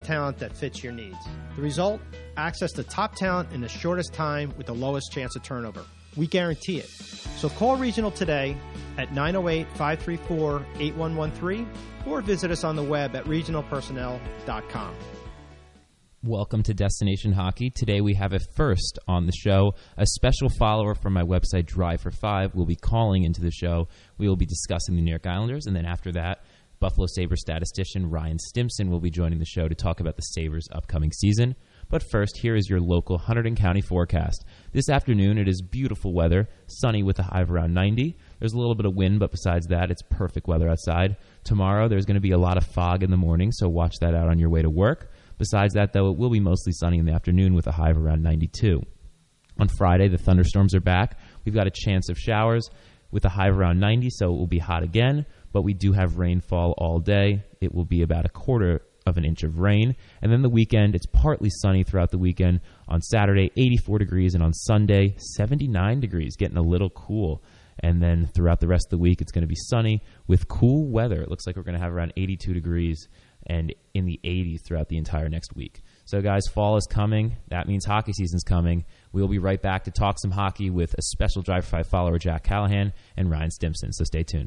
talent that fits your needs. The result? Access to top talent in the shortest time with the lowest chance of turnover. We guarantee it. So call Regional today at 908-534-8113 or visit us on the web at regionalpersonnel.com. Welcome to Destination Hockey. Today we have a first on the show. A special follower from my website, Drive for Five, will be calling into the show. We will be discussing the New York Islanders, and then after that, Buffalo Sabres statistician Ryan Stimson will be joining the show to talk about the Sabres' upcoming season. But first, here is your local Hunterdon County forecast. This afternoon, it is beautiful weather, sunny with a high of around 90. There's a little bit of wind, but besides that, it's perfect weather outside. Tomorrow, there's going to be a lot of fog in the morning, so watch that out on your way to work. Besides that, though, it will be mostly sunny in the afternoon with a high of around 92. On Friday, the thunderstorms are back. We've got a chance of showers with a high of around 90, so it will be hot again, but we do have rainfall all day. It will be about a quarter of an inch of rain. And then the weekend, it's partly sunny throughout the weekend. On Saturday, 84 degrees, and on Sunday, 79 degrees, getting a little cool. And then throughout the rest of the week, it's going to be sunny with cool weather. It looks like we're going to have around 82 degrees and in the 80s throughout the entire next week. So, guys, fall is coming. That means hockey season's coming. We'll be right back to talk some hockey with a special Drive for Five follower, Jack Callahan, and Ryan Stimson. So stay tuned.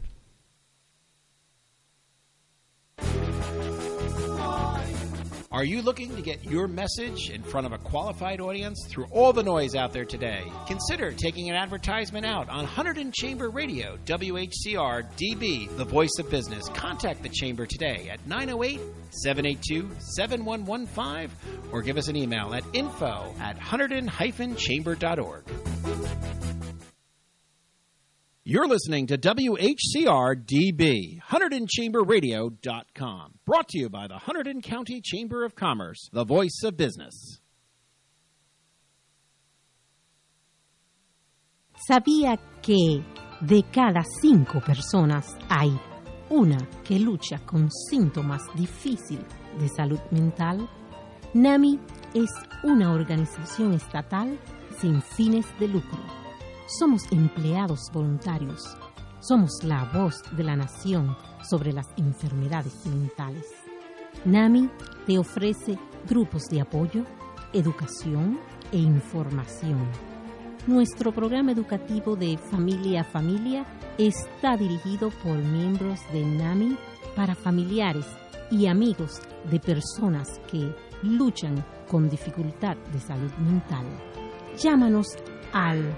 Are you looking to get your message in front of a qualified audience through all the noise out there today? Consider taking an advertisement out on Hunterdon Chamber Radio, WHCR DB, the voice of business. Contact the Chamber today at 908-782-7115 or give us an email at info@hunterdon-chamber.org. You're listening to WHCR-DB, HunterdonChamberRadio.com. Brought to you by the Hunterdon County Chamber of Commerce, the voice of business. ¿Sabía que de cada 5 personas hay una que lucha con síntomas difíciles de salud mental? NAMI es una organización estatal sin fines de lucro. Somos empleados voluntarios. Somos la voz de la nación sobre las enfermedades mentales. NAMI te ofrece grupos de apoyo, educación e información. Nuestro programa educativo de Familia a Familia está dirigido por miembros de NAMI para familiares y amigos de personas que luchan con dificultad de salud mental. Llámanos al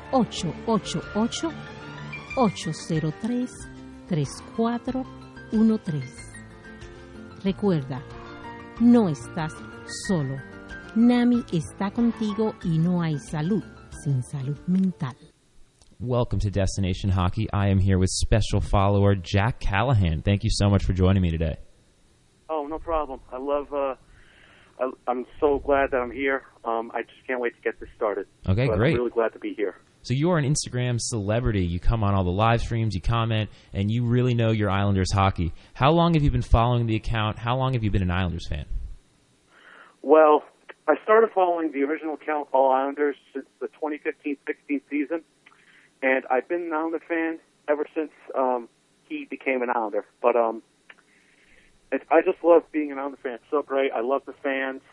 888-803-3413. Recuerda, no estás solo. NAMI está contigo y no hay salud sin salud mental. Welcome to Destination Hockey. I am here with special follower Jack Callahan. Thank you so much for joining me today. Oh, no problem. I'm so glad that I'm here. I just can't wait to get this started. Okay, but great. I'm really glad to be here. So you are an Instagram celebrity. You come on all the live streams, you comment, and you really know your Islanders hockey. How long have you been following the account? How long have you been an Islanders fan? Well, I started following the original account, All Islanders, since the 2015-16 season, and I've been an Islander fan ever since he became an Islander. But I just love being an Islander fan. It's so great. I love the fans.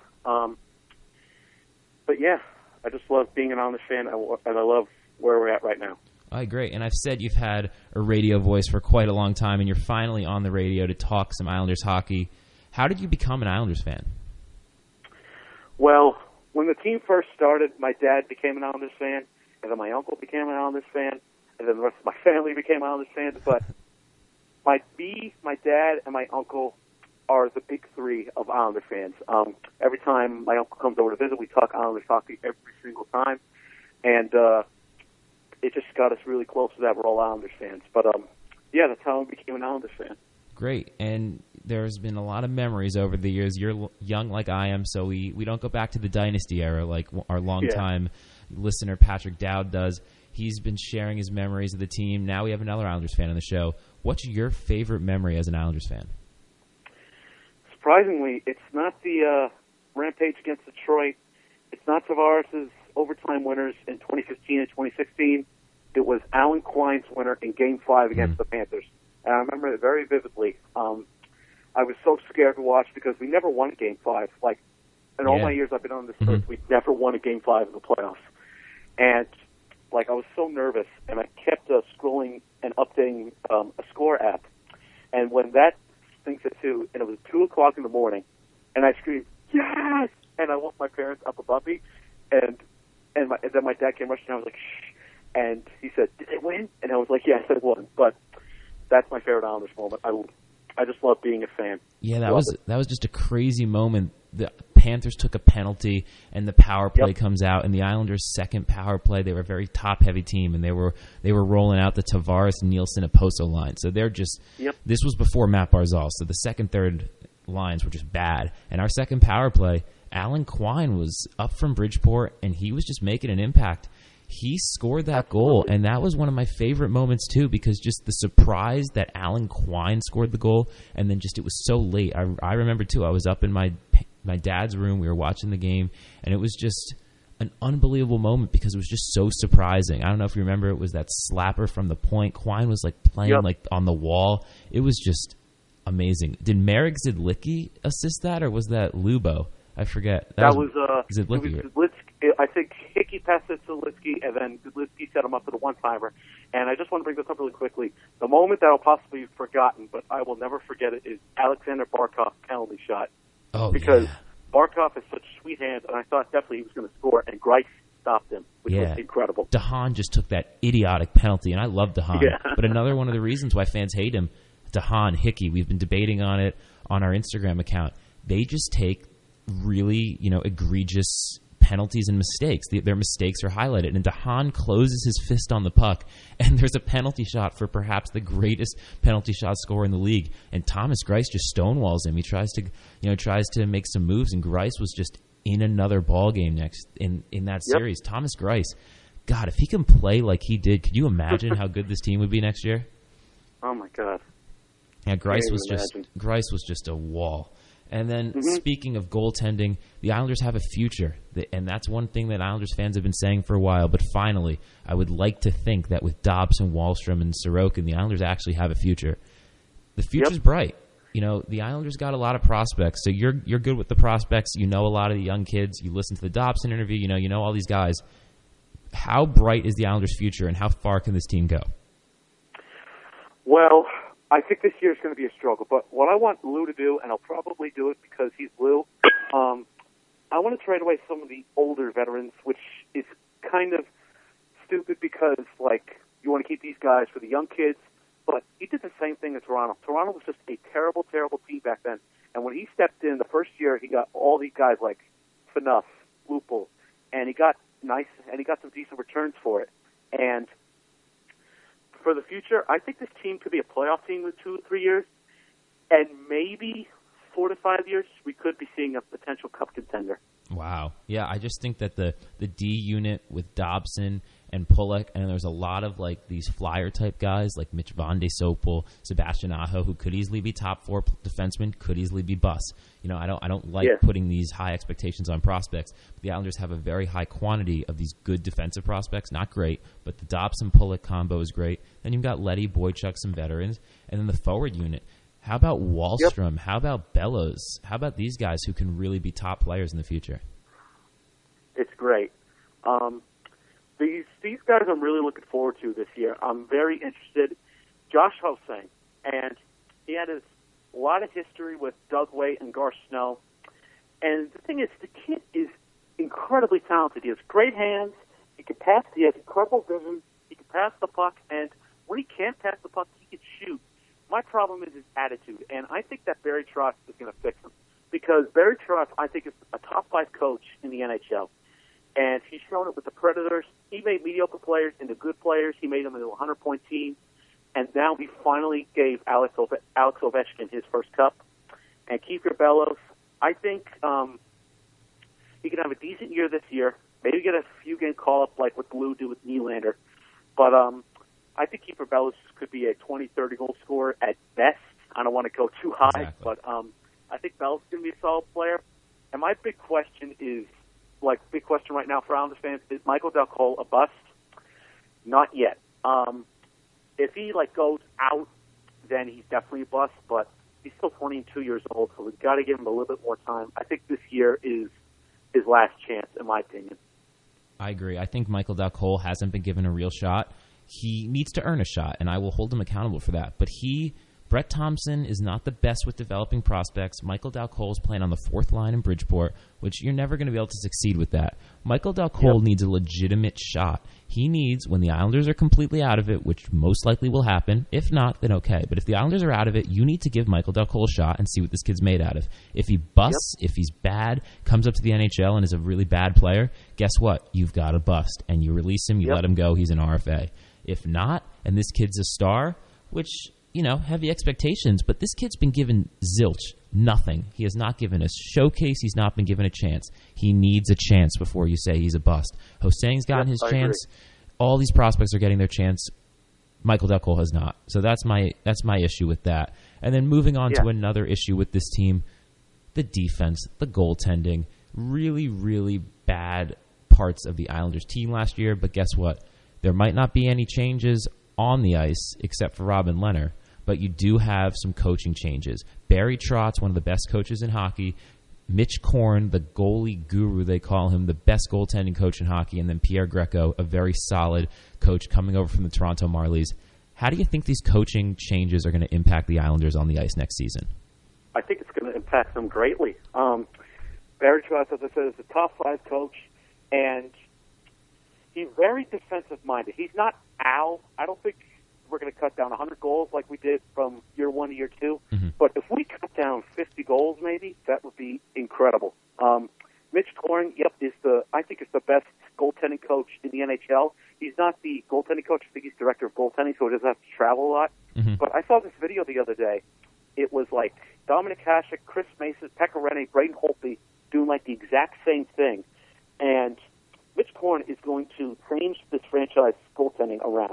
But yeah, I just love being an Islander fan, and I love where we're at right now. All right, great. And I've said you've had a radio voice for quite a long time, and you're finally on the radio to talk some Islanders hockey. How did you become an Islanders fan? Well, when the team first started, my dad became an Islanders fan, and then my uncle became an Islanders fan, and then the rest of my family became Islanders fans. But my dad, and my uncle are the big three of Islander fans. Every time my uncle comes over to visit, we talk Islanders hockey every single time, and it just got us really close to that. We're all Islanders fans. But, yeah, that's how I became an Islanders fan. Great. And there's been a lot of memories over the years. You're young like I am, so we don't go back to the Dynasty era like our longtime listener Patrick Dowd does. He's been sharing his memories of the team. Now we have another Islanders fan on the show. What's your favorite memory as an Islanders fan? Surprisingly, it's not the rampage against Detroit. It's not Tavares' overtime winners in 2015 and 2016. It was Alan Quine's winner in Game 5 against the Panthers. And I remember it very vividly. I was so scared to watch because we never won Game 5. Like, in all my years I've been on this earth, we never won a Game 5 in the playoffs. And, like, I was so nervous, and I kept scrolling and updating a score app. And when that thing said 2, and it was 2 o'clock in the morning, and I screamed, yes! And I woke my parents up above me, and then my dad came rushing, and I was like, shh. And he said, did they win? And I was like, yes, they won. But that's my favorite Islanders moment. I just love being a fan. Yeah, that was just a crazy moment. The Panthers took a penalty, and the power play comes out, and the Islanders' second power play, they were a very top-heavy team, and they were rolling out the Tavares, Nielsen, Oposo line. So they're just this was before Matt Barzal, so the second, third lines were just bad. And our second power play, Alan Quine was up from Bridgeport, and he was just making an impact. He scored that goal, and that was one of my favorite moments, too, because just the surprise that Alan Quine scored the goal, and then just it was so late. I remember, too, I was up in my dad's room. We were watching the game, and it was just an unbelievable moment because it was just so surprising. I don't know if you remember, it was that slapper from the point. Quine was, like, playing, like, on the wall. It was just amazing. Did Marek Zidlicki assist that, or was that Lubo? I forget. That was Zidlicki. I think Hickey passed it to Zidlicki, and then Zidlicki set him up for the one-timer. And I just want to bring this up really quickly. The moment that I'll possibly be forgotten, but I will never forget it, is Alexander Barkov's penalty shot. Oh, because Barkov has such sweet hands, and I thought definitely he was going to score, and Greiss stopped him, which was incredible. DeHaan just took that idiotic penalty, and I love DeHaan. Yeah. But another one of the reasons why fans hate him, DeHaan, Hickey, we've been debating on it on our Instagram account. They just take really, egregious penalties and mistakes. Their mistakes are highlighted, and DeHaan closes his fist on the puck, and there's a penalty shot for perhaps the greatest penalty shot scorer in the league, and Thomas Greiss just stonewalls him. He tries to make some moves, and Greiss was just in another ball game next in that series. Thomas Greiss, God, if he can play like he did, could you imagine how good this team would be next year? Oh my God. Yeah, Greiss was just a wall. And then speaking of goaltending, the Islanders have a future, and that's one thing that Islanders fans have been saying for a while. But finally, I would like to think that with Dobson, Wahlstrom, and Sorokin, the Islanders actually have a future. The future's bright. The Islanders got a lot of prospects, so you're good with the prospects. You know a lot of the young kids. You listen to the Dobson interview. You know all these guys. How bright is the Islanders' future, and how far can this team go? Well, I think this year is going to be a struggle, but what I want Lou to do, and I'll probably do it because he's Lou, I want to trade away some of the older veterans, which is kind of stupid because, you want to keep these guys for the young kids, but he did the same thing in Toronto. Toronto was just a terrible, terrible team back then, and when he stepped in the first year, he got all these guys like Phaneuf, Lupul, and he got some decent returns for it, and for the future, I think this team could be a playoff team in 2 or 3 years, and maybe 4 to 5 years, we could be seeing a potential cup contender. Wow. Yeah, I just think that the D unit with Dobson and Pulock, and there's a lot of these flyer-type guys like Mitch Von de Sopel, Sebastian Aho, who could easily be top 4 defensemen, could easily be bust. I don't like putting these high expectations on prospects. But the Islanders have a very high quantity of these good defensive prospects. Not great, but the Dobson-Pulock combo is great. Then you've got Letty, Boychuk, some veterans. And then the forward unit. How about Wahlstrom? Yep. How about Bellows? How about these guys who can really be top players in the future? It's great. These guys I'm really looking forward to this year. I'm very interested. Josh Hosang, and he had a lot of history with Doug Weight and Gar Snow. And the thing is, the kid is incredibly talented. He has great hands. He can pass. He has incredible vision. He can pass the puck. And when he can't pass the puck, he can shoot. My problem is his attitude. And I think that Barry Trotz is going to fix him. Because Barry Trotz, I think, is a top 5 coach in the NHL. And he's shown it with the Predators. He made mediocre players into good players. He made them into a 100-point team. And now he finally gave Alex Ovechkin his first cup. And Kiefer Bellows, I think he can have a decent year this year. Maybe get a few game call-up like what Lou did with Nylander. But I think Kiefer Bellows could be a 20, 30 goal scorer at best. I don't want to go too high, but I think Bellows is going to be a solid player. And my big question is, big question right now for Islanders fans, is Michael Del Cole a bust? Not yet. If he goes out, then he's definitely a bust. But he's still 22 years old, so we've got to give him a little bit more time. I think this year is his last chance, in my opinion. I agree. I think Michael Dal Colle hasn't been given a real shot. He needs to earn a shot, and I will hold him accountable for that. But Brett Thompson is not the best with developing prospects. Michael Dal Colle is playing on the fourth line in Bridgeport, which you're never going to be able to succeed with that. Michael Dal Colle needs a legitimate shot. He needs, when the Islanders are completely out of it, which most likely will happen. If not, then okay. But if the Islanders are out of it, you need to give Michael Dal Colle a shot and see what this kid's made out of. If he busts, if he's bad, comes up to the NHL and is a really bad player, guess what? You've got to bust. And you release him, you let him go, he's an RFA. If not, and this kid's a star, which, heavy expectations, but this kid's been given zilch, nothing. He has not given a showcase. He's not been given a chance. He needs a chance before you say he's a bust. Hosang's gotten his chance. All these prospects are getting their chance. Michael Dal Colle has not. So that's my issue with that. And then moving on to another issue with this team, the defense, the goaltending, really, really bad parts of the Islanders team last year. But guess what? There might not be any changes on the ice except for Robin Lehner, but you do have some coaching changes. Barry Trotz, one of the best coaches in hockey, Mitch Korn, the goalie guru, they call him, the best goaltending coach in hockey, and then Pierre Greco, a very solid coach coming over from the Toronto Marlies. How do you think these coaching changes are going to impact the Islanders on the ice next season? I think it's going to impact them greatly. Barry Trotz, as I said, is a top 5 coach, and he's very defensive-minded. He's not Al. I don't think we're going to cut down 100 goals like we did from year 1 to year 2. Mm-hmm. But if we cut down 50 goals, maybe that would be incredible. Mitch Korn, I think is the best goaltending coach in the NHL. He's not the goaltending coach. I think he's director of goaltending, so he doesn't have to travel a lot. Mm-hmm. But I saw this video the other day. It was like Dominic Hasek, Chris Mason, Pekka Rinne, Braden Holtby doing like the exact same thing. And Mitch Korn is going to change this franchise goaltending around.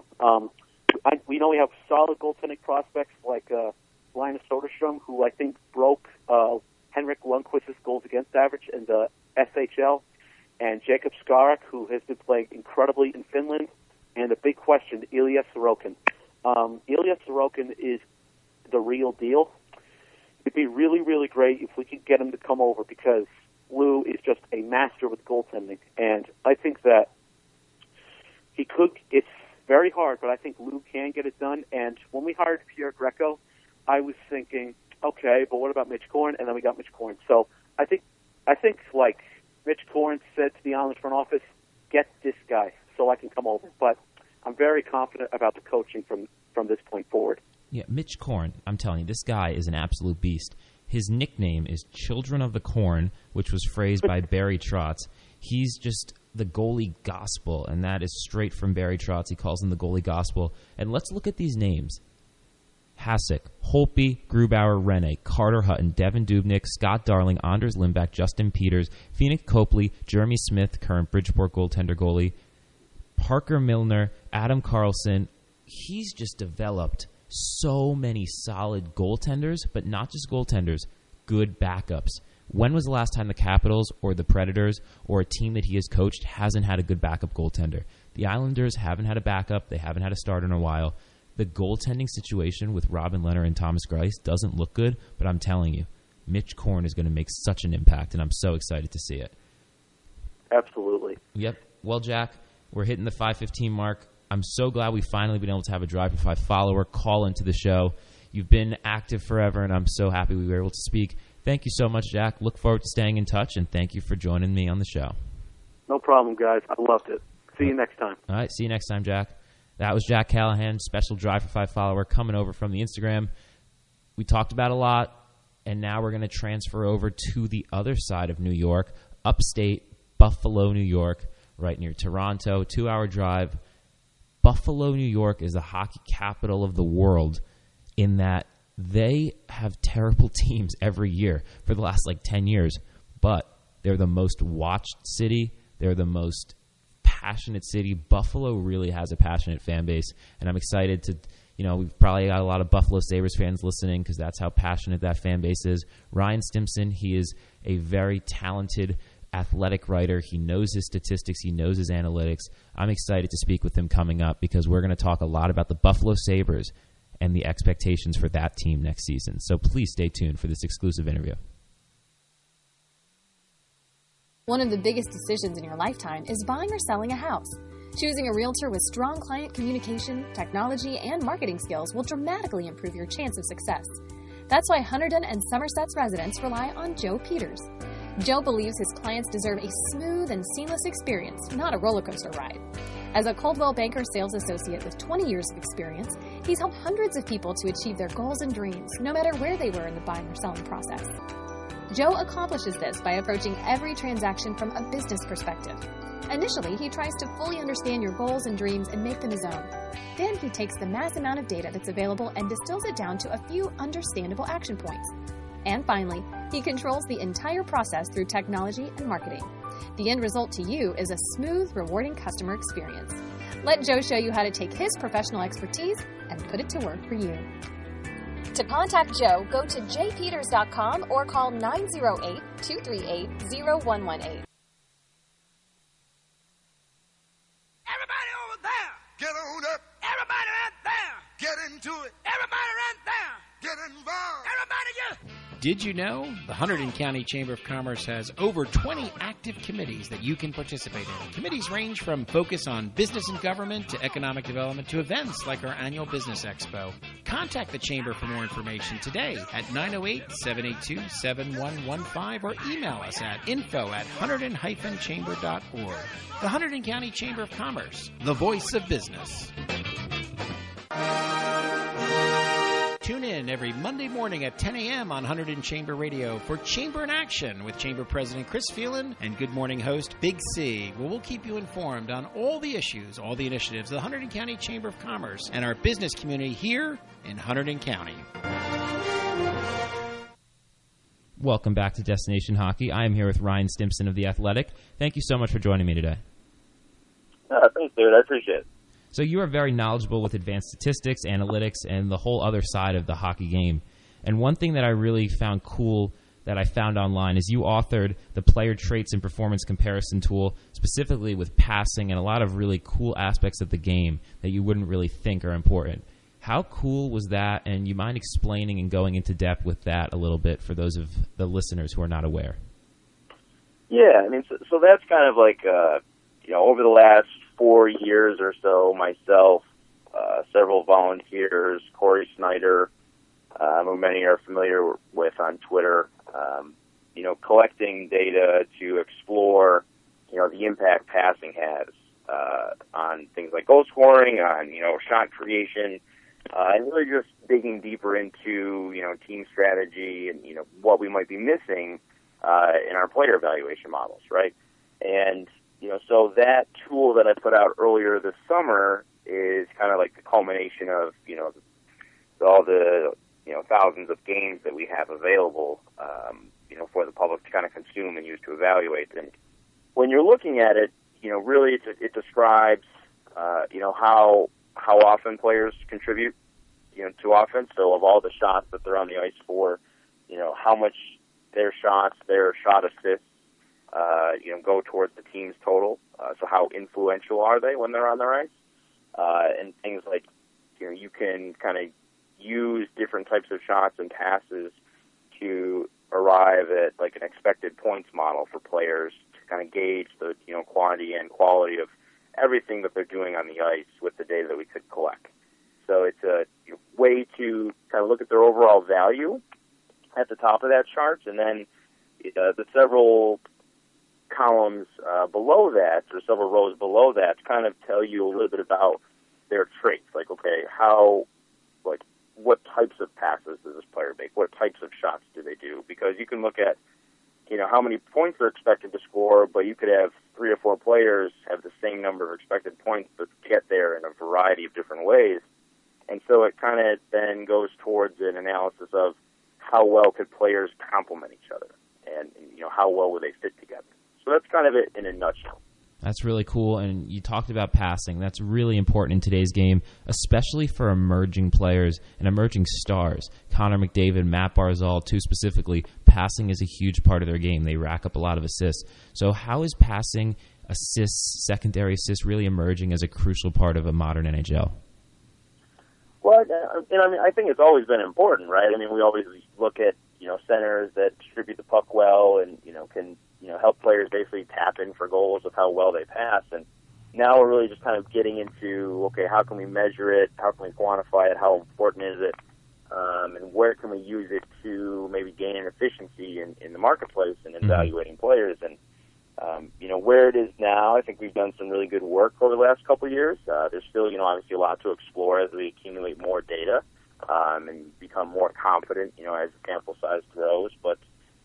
We know we have solid goaltending prospects like Linus Soderstrom, who I think broke Henrik Lundqvist's goals against average in the SHL, and Jacob Skarak, who has been playing incredibly in Finland, and the big question, Ilya Sorokin. Ilya Sorokin is the real deal. It'd be really, really great if we could get him to come over, because Lou is just a master with goaltending, and I think that he could. It's very hard, but I think Lou can get it done. And when we hired Pierre Greco, I was thinking, okay, but what about Mitch Korn? And then we got Mitch Korn. So I think like Mitch Korn said to the Islanders front office, get this guy so I can come over. But I'm very confident about the coaching from this point forward. Yeah, Mitch Korn, I'm telling you, this guy is an absolute beast. His nickname is Children of the Corn, which was phrased by Barry Trotz. He's just the goalie gospel, and that is straight from Barry Trotz. He calls him the goalie gospel. And let's look at these names. Hasek, Holtby, Grubauer, Rinne, Carter Hutton, Devin Dubnyk, Scott Darling, Anders Lindback, Justin Peters, Phoenix Copley, Jeremy Smith, current Bridgeport goaltender, Parker Milner, Adam Carlson. He's just developed so many solid goaltenders, but not just goaltenders, good backups. When was the last time the Capitals or the Predators or a team that he has coached hasn't had a good backup goaltender? The Islanders haven't had a backup. They haven't had a starter in a while. The goaltending situation with Robin Lehner and Thomas Greiss doesn't look good, but I'm telling you, Mitch Korn is going to make such an impact, and I'm so excited to see it. Absolutely. Yep. Well, Jack, we're hitting the 5:15 mark. I'm so glad we've finally been able to have a Drive for 5 follower call into the show. You've been active forever, and I'm so happy we were able to speak. Thank you so much, Jack. Look forward to staying in touch, and thank you for joining me on the show. No problem, guys. I loved it. See you next time. All right, see you next time, Jack. That was Jack Callahan, special Drive for 5 follower, coming over from the Instagram. We talked about a lot, and now we're going to transfer over to the other side of New York, upstate Buffalo, New York, right near Toronto, 2-hour drive. Buffalo, New York is the hockey capital of the world in that they have terrible teams every year for the last 10 years, but they're the most watched city. They're the most passionate city. Buffalo really has a passionate fan base, and I'm excited to, we've probably got a lot of Buffalo Sabres fans listening because that's how passionate that fan base is. Ryan Stimson, he is a very talented athletic writer. He knows his statistics. He knows his analytics. I'm excited to speak with him coming up because we're going to talk a lot about the Buffalo Sabres and the expectations for that team next season. So please stay tuned for this exclusive interview. One of the biggest decisions in your lifetime is buying or selling a house. Choosing a realtor with strong client communication, technology, and marketing skills will dramatically improve your chance of success. That's why Hunterdon and Somerset's residents rely on Joe Peters. Joe believes his clients deserve a smooth and seamless experience, not a roller coaster ride. As a Coldwell Banker sales associate with 20 years of experience, he's helped hundreds of people to achieve their goals and dreams, no matter where they were in the buying or selling process. Joe accomplishes this by approaching every transaction from a business perspective. Initially, he tries to fully understand your goals and dreams and make them his own. Then he takes the mass amount of data that's available and distills it down to a few understandable action points. And finally, he controls the entire process through technology and marketing. The end result to you is a smooth, rewarding customer experience. Let Joe show you how to take his professional expertise and put it to work for you. To contact Joe, go to jpeters.com or call 908-238-0118. Everybody over there, get on up. Everybody right there, get into it. Everybody right there, get involved. Everybody just... Did you know the Hunterdon County Chamber of Commerce has over 20 active committees that you can participate in? Committees range from focus on business and government to economic development to events like our annual Business Expo. Contact the Chamber for more information today at 908-782-7115 or email us at info@hunterdon-chamber.org. The Hunterdon County Chamber of Commerce, the voice of business. Tune in every Monday morning at 10 a.m. on Hunterdon Chamber Radio for Chamber in Action with Chamber President Chris Phelan and Good Morning host Big C, where we'll keep you informed on all the issues, all the initiatives of the Hunterdon County Chamber of Commerce and our business community here in Hunterdon County. Welcome back to Destination Hockey. I am here with Ryan Stimson of The Athletic. Thank you so much for joining me today. Thanks, dude. I appreciate it. So you are very knowledgeable with advanced statistics, analytics, and the whole other side of the hockey game. And one thing that I really found cool that I found online is you authored the Player Traits and Performance Comparison tool, specifically with passing and a lot of really cool aspects of the game that you wouldn't really think are important. How cool was that? And you mind explaining and going into depth with that a little bit for those of the listeners who are not aware? Yeah, I mean, so that's kind of like, over the last 4 years or so, myself, several volunteers, Corey Snyder, who many are familiar with on Twitter, collecting data to explore, the impact passing has on things like goal scoring, on, shot creation, and really just digging deeper into, team strategy and, what we might be missing in our player evaluation models, right? And so that tool that I put out earlier this summer is kind of like the culmination of, all the, thousands of games that we have available, for the public to kind of consume and use to evaluate. And when you're looking at it, really it describes, how often players contribute, to offense. So of all the shots that they're on the ice for, how much their shots, their shot assists, go towards the team's total. So how influential are they when they're on their ice? And things like, you can kind of use different types of shots and passes to arrive at like an expected points model for players to kind of gauge the, quantity and quality of everything that they're doing on the ice with the data that we could collect. So it's a way to kind of look at their overall value at the top of that chart, and then the several columns below that, or several rows below that, to kind of tell you a little bit about their traits. Like, okay, what types of passes does this player make? What types of shots do they do? Because you can look at, how many points they're expected to score, but you could have 3 or 4 players have the same number of expected points, but get there in a variety of different ways. And so it kind of then goes towards an analysis of how well could players complement each other, and how well would they fit together. So that's kind of it in a nutshell. That's really cool, and you talked about passing. That's really important in today's game, especially for emerging players and emerging stars. Connor McDavid, Matt Barzal, too specifically, passing is a huge part of their game. They rack up a lot of assists. So how is passing, assists, secondary assists really emerging as a crucial part of a modern NHL? Well, I mean, I think it's always been important, right? I mean, we always look at, centers that distribute the puck well and, can, help players basically tap in for goals with how well they pass. And now we're really just kind of getting into, okay, how can we measure it? How can we quantify it? How important is it? And where can we use it to maybe gain an efficiency in the marketplace and evaluating players? And, where it is now, I think we've done some really good work over the last couple of years. There's still, obviously a lot to explore as we accumulate more data and become more confident, as the sample size grows. But,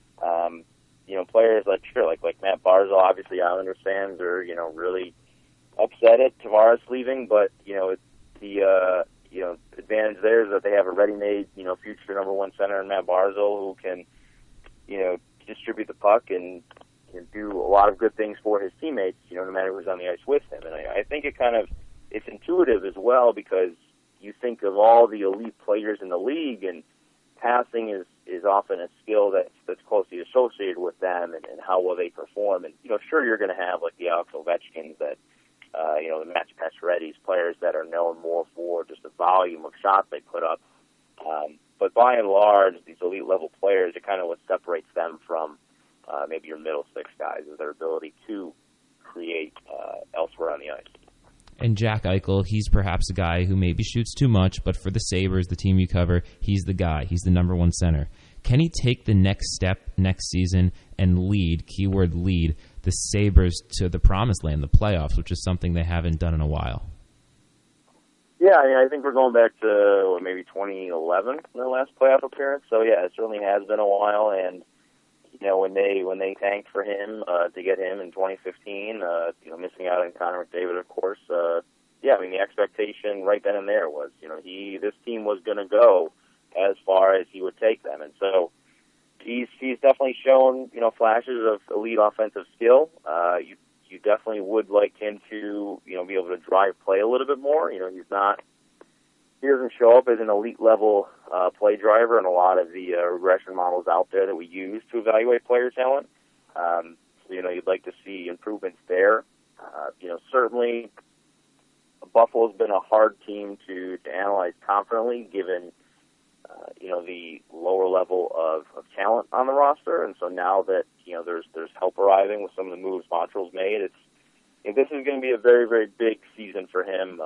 players like Matt Barzal, obviously Islanders fans are, really upset at Tavares leaving, but, the advantage there is that they have a ready-made, future number one center in Matt Barzal who can, distribute the puck and do a lot of good things for his teammates, no matter who's on the ice with him. And I think it's intuitive as well, because you think of all the elite players in the league, and passing is often a skill that's closely associated with them and how well they perform. And, sure, you're going to have like the Alex Ovechkins that, the Matthew Pacioretty's, players that are known more for just the volume of shots they put up. But by and large, these elite level players are kind of what separates them from maybe your middle six guys, is their ability to create elsewhere on the ice. And Jack Eichel, he's perhaps a guy who maybe shoots too much, but for the Sabres, the team you cover, he's the guy. He's the number one center. Can he take the next step next season and lead, keyword lead, the Sabres to the promised land, the playoffs, which is something they haven't done in a while? Yeah, I think we're going back to maybe 2011, their last playoff appearance. So, yeah, it certainly has been a while. And, when they tanked for him to get him in 2015, missing out on Connor McDavid, of course, the expectation right then and there was, this team was going to go as far as he would take them. And so he's definitely shown, flashes of elite offensive skill. You definitely would like him to, be able to drive play a little bit more. He doesn't show up as an elite level play driver in a lot of the regression models out there that we use to evaluate player talent. So, you'd like to see improvements there. Certainly Buffalo's been a hard team to analyze confidently, given the lower level of talent on the roster. And so now that, there's help arriving with some of the moves Montreal's made, this is going to be a very, very big season for him.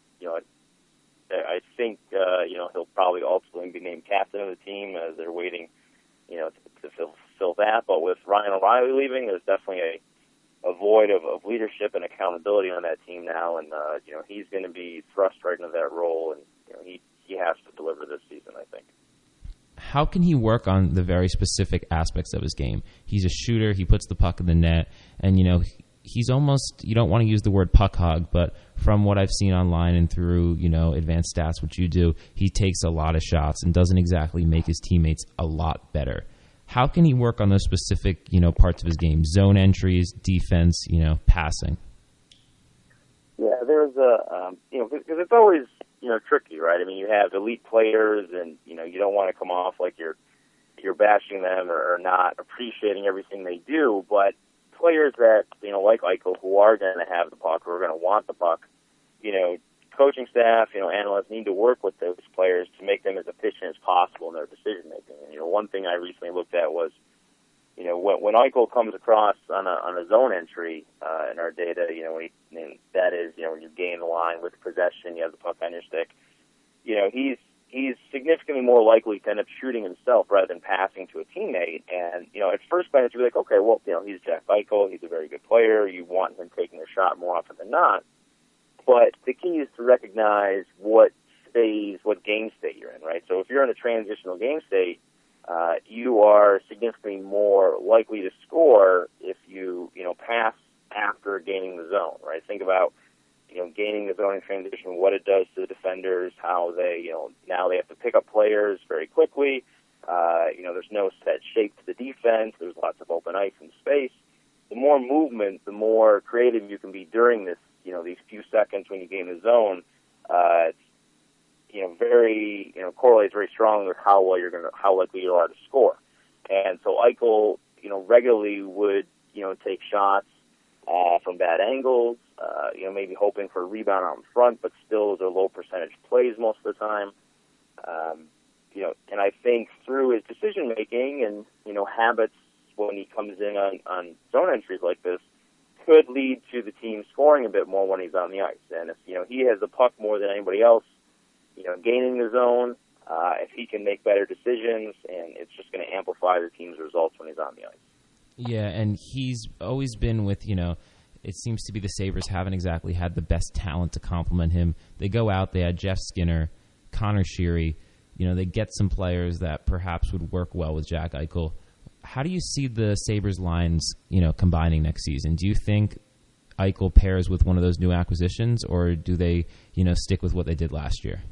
I think, he'll probably ultimately be named captain of the team as they're waiting, to fill that. But with Ryan O'Reilly leaving, there's definitely a void of leadership and accountability on that team now. And, he's going to be thrust right into that role. And, he has to deliver this season, I think. How can he work on the very specific aspects of his game? He's a shooter. He puts the puck in the net. And, he's almost, you don't want to use the word puck hog, but from what I've seen online and through, advanced stats, which you do, he takes a lot of shots and doesn't exactly make his teammates a lot better. How can he work on those specific, parts of his game? Zone entries, defense, passing. Yeah, there's because it's always, tricky, right? I mean, you have elite players and, you don't want to come off like you're bashing them or not appreciating everything they do, but players that, like Eichel, who are going to have the puck, who are going to want the puck, coaching staff, analysts need to work with those players to make them as efficient as possible in their decision making. And, one thing I recently looked at was, when Eichel comes across on a zone entry in our data, that is, when you gain the line with possession, you have the puck on your stick, he's significantly more likely to end up shooting himself rather than passing to a teammate. And, at first glance, you're like, okay, well, he's Jack Eichel. He's a very good player. You want him taking a shot more often than not. But the key is to recognize what game state you're in, right? So if you're in a transitional game state, you are significantly more likely to score if you, pass after gaining the zone, right? Think about, gaining the zone in transition, what it does to the defenders, how they, now they have to pick up players very quickly. There's no set shape to the defense. There's lots of open ice and space. The more movement, the more creative you can be during this, these few seconds when you gain the zone. It's, very, correlates very strongly with how likely you are to score. And so Eichel, regularly would, take shots from bad angles. maybe hoping for a rebound out in front, but still those are low percentage plays most of the time. And I think through his decision making and, habits when he comes in on zone entries like this could lead to the team scoring a bit more when he's on the ice. And if, he has the puck more than anybody else, gaining the zone, if he can make better decisions, and it's just going to amplify the team's results when he's on the ice. Yeah, and he's always been with, it seems to be the Sabres haven't exactly had the best talent to complement him. They go out, they had Jeff Skinner, Connor Sheary. They get some players that perhaps would work well with Jack Eichel. How do you see the Sabres lines, combining next season? Do you think Eichel pairs with one of those new acquisitions, or do they, stick with what they did last year?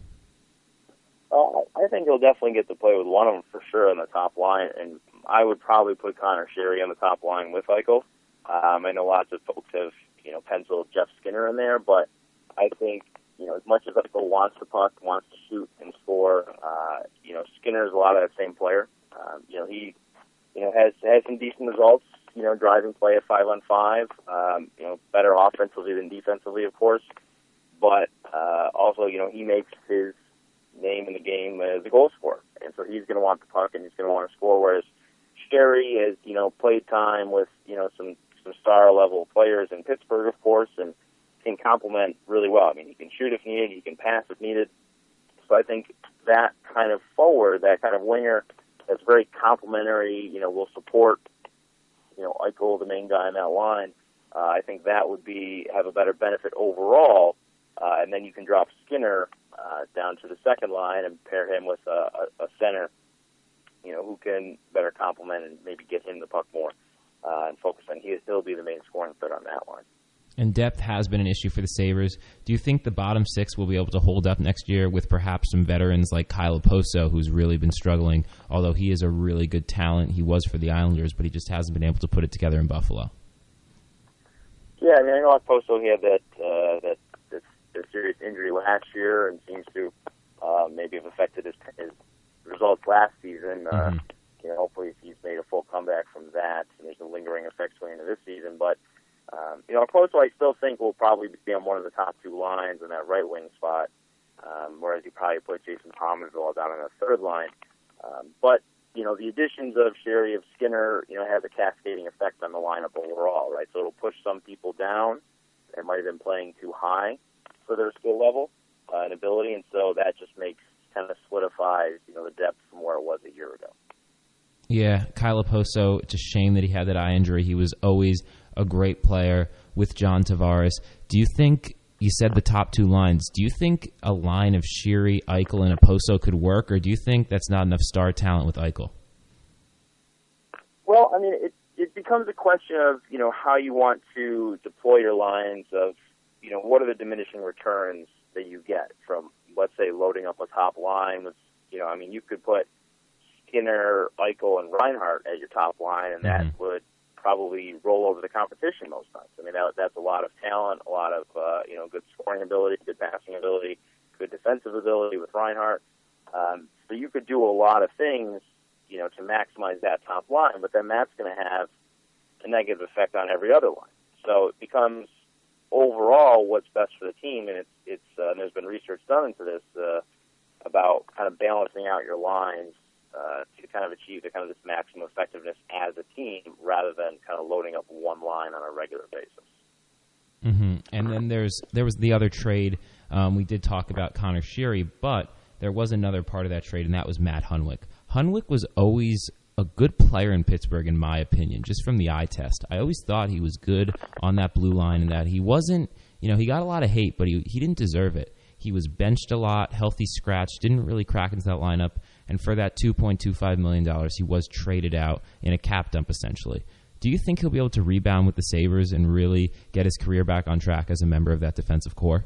I think he'll definitely get to play with one of them for sure on the top line, and I would probably put Connor Sheary on the top line with Eichel. I know lots of folks have, penciled Jeff Skinner in there, but I think, as much as Eichel wants the puck, wants to shoot and score, Skinner's a lot of that same player. He, has some decent results, driving play at 5-on-5, better offensively than defensively, of course, but also, he makes his name in the game as a goal scorer, and so he's going to want the puck and he's going to want to score, whereas Sheary has, played time with, some star-level players in Pittsburgh, of course, and can complement really well. I mean, he can shoot if needed, he can pass if needed. So I think that kind of forward, that kind of winger that's very complementary, will support, Eichel, the main guy in that line. I think that would have a better benefit overall. And then you can drop Skinner down to the second line and pair him with a center, who can better complement and maybe get him the puck more and focus on. He'll be the main scoring threat on that line. And depth has been an issue for the Sabres. Do you think the bottom six will be able to hold up next year with perhaps some veterans like Kyle Oposo, who's really been struggling, although he is a really good talent. He was for the Islanders, but he just hasn't been able to put it together in Buffalo. Yeah, I know Oposo, he had that serious injury last year and seems to maybe have affected his results last season. Hopefully he's made a full comeback from that, and there's no lingering effects going into this season. But Oposo, I still think will probably be on one of the top two lines in that right wing spot, whereas you probably put Jason Pominville down on the third line. But the additions of Sheary, of Skinner, has a cascading effect on the lineup overall, right? So it'll push some people down that might have been playing too high for their skill level and ability, and so that just kind of solidifies, the depth from where it was a year ago. Yeah, Kyle Oposo, it's a shame that he had that eye injury. He was always a great player with John Tavares. Do you think, you said the top two lines, do you think a line of Sheary, Eichel, and Oposo could work, or do you think that's not enough star talent with Eichel? Well, I mean, it becomes a question of, how you want to deploy your lines of, what are the diminishing returns that you get from, let's say, loading up a top line with, you could put Skinner, Eichel, and Reinhart as your top line, and that would probably roll over the competition most times. I mean, that's a lot of talent, a lot of, good scoring ability, good passing ability, good defensive ability with Reinhart. So you could do a lot of things, to maximize that top line, but then that's going to have a negative effect on every other line. So it becomes overall what's best for the team, and it's there's been research done into this about kind of balancing out your lines to kind of achieve this maximum effectiveness as a team, rather than kind of loading up one line on a regular basis. Mm-hmm. And then there was the other trade. We did talk about Connor Sheary, but there was another part of that trade, and that was Matt Hunwick. Hunwick was always a good player in Pittsburgh, in my opinion, just from the eye test. I always thought he was good on that blue line, and that he wasn't, he got a lot of hate, but he didn't deserve it. He was benched a lot, healthy scratch, didn't really crack into that lineup, and for that $2.25 million, he was traded out in a cap dump, essentially. Do you think he'll be able to rebound with the Sabres and really get his career back on track as a member of that defensive core?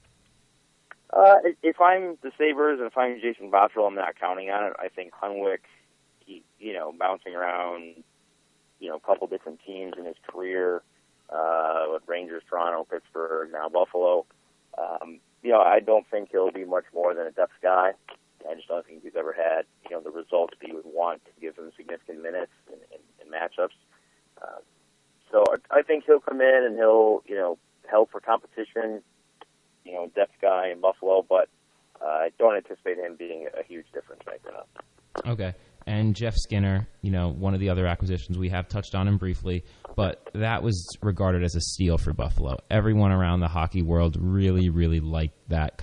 If I'm the Sabres and if I'm Jason Botterill, I'm not counting on it. I think Hunwick, bouncing around, a couple different teams in his career, with Rangers, Toronto, Pittsburgh, now Buffalo. I don't think he'll be much more than a depth guy. I just don't think he's ever had, the results that you would want to give him significant minutes in matchups. So I think he'll come in and he'll, help for competition, depth guy in Buffalo, but I don't anticipate him being a huge difference maker now. Okay. And Jeff Skinner, one of the other acquisitions, we have touched on him briefly, but that was regarded as a steal for Buffalo. Everyone around the hockey world really, really liked that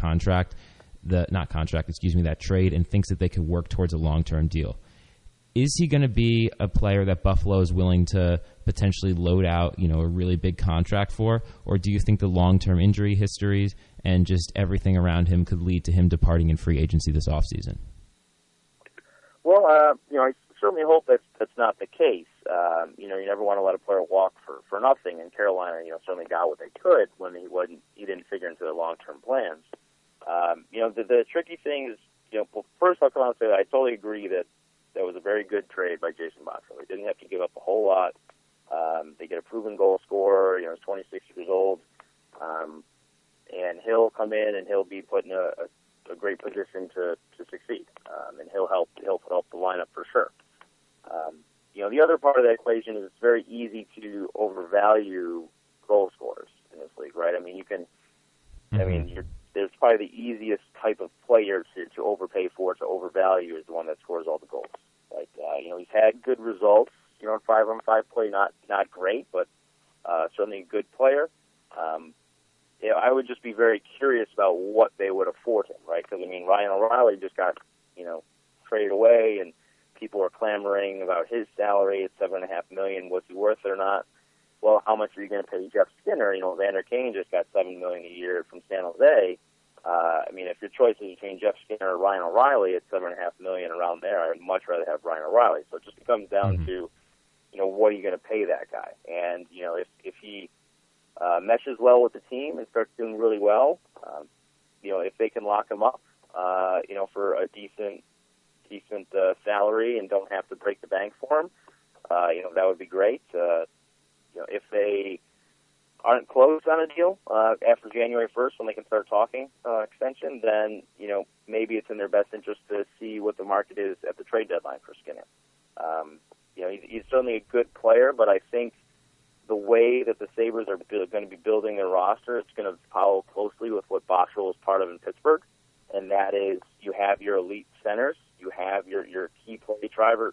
that trade, and thinks that they could work towards a long-term deal. Is he going to be a player that Buffalo is willing to potentially load out, a really big contract for? Or do you think the long-term injury histories and just everything around him could lead to him departing in free agency this offseason? Well, I certainly hope that's not the case. You never want to let a player walk for nothing, and Carolina, certainly got what they could when he didn't figure into their long-term plans. The tricky thing is, first I'll come out and say that I totally agree that was a very good trade by Jason Botterill. They didn't have to give up a whole lot. They get a proven goal scorer, he's 26 years old, and he'll come in and he'll be put in a great position to succeed, and he'll put up the lineup for sure. The other part of that equation is it's very easy to overvalue goal scorers in this league, right? I mean, you can, there's probably the easiest type of player to overpay for, to overvalue, is the one that scores all the goals. Like, he's had good results, in 5-on-5 play, not great, but certainly a good player. I would just be very curious about what they would afford him, right? Because, Ryan O'Reilly just got, traded away, and people are clamoring about his salary at $7.5 million. Was he worth it or not? Well, how much are you going to pay Jeff Skinner? Vander Kane just got $7 million a year from San Jose. If your choice is between Jeff Skinner or Ryan O'Reilly at $7.5 million around there, I'd much rather have Ryan O'Reilly. So it just comes down to, what are you going to pay that guy? And if he meshes well with the team and starts doing really well, if they can lock him up, for a decent salary and don't have to break the bank for him, that would be great. If they aren't closed on a deal after January 1st, when they can start talking extension, then maybe it's in their best interest to see what the market is at the trade deadline for Skinner. He's certainly a good player, but I think the way that the Sabres are going to be building their roster, it's going to follow closely with what Botterill was part of in Pittsburgh, and that is you have your elite centers, you have your key play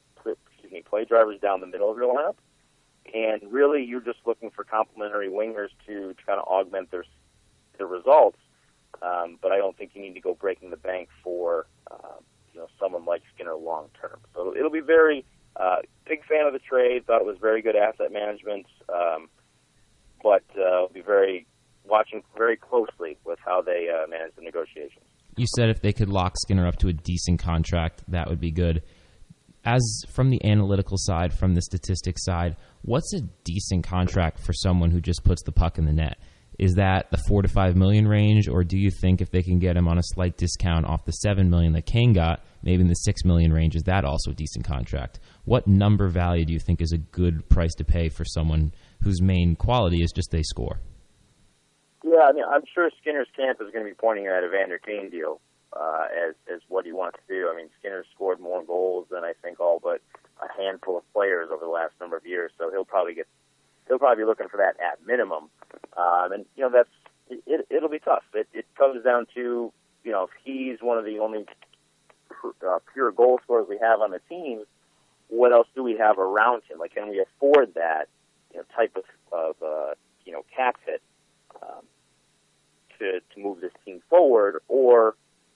drivers down the middle of your lineup, and really you're just looking for complementary wingers to kind of augment their results. But I don't think you need to go breaking the bank for someone like Skinner long term. So it'll be very big fan of the trade. Thought it was very good asset management, but I'll be watching very closely with how they manage the negotiations. You said if they could lock Skinner up to a decent contract, that would be good. As from the analytical side, from the statistics side, what's a decent contract for someone who just puts the puck in the net? Is that the $4 to $5 million range, or do you think if they can get him on a slight discount off the $7 million that Kane got, maybe in the $6 million range, is that also a decent contract? What number value do you think is a good price to pay for someone whose main quality is just they score? Yeah, I'm sure Skinner's camp is going to be pointing at a Vander Kane deal as what he wants to do. Skinner scored more goals than I think all but a handful of players over the last number of years, so he'll probably be looking for that at minimum. It'll be tough. It comes down to, if he's one of the only pure goal scorers we have on the team, what else do we have around him? Like, can we afford that type of cap hit to move this team forward? Or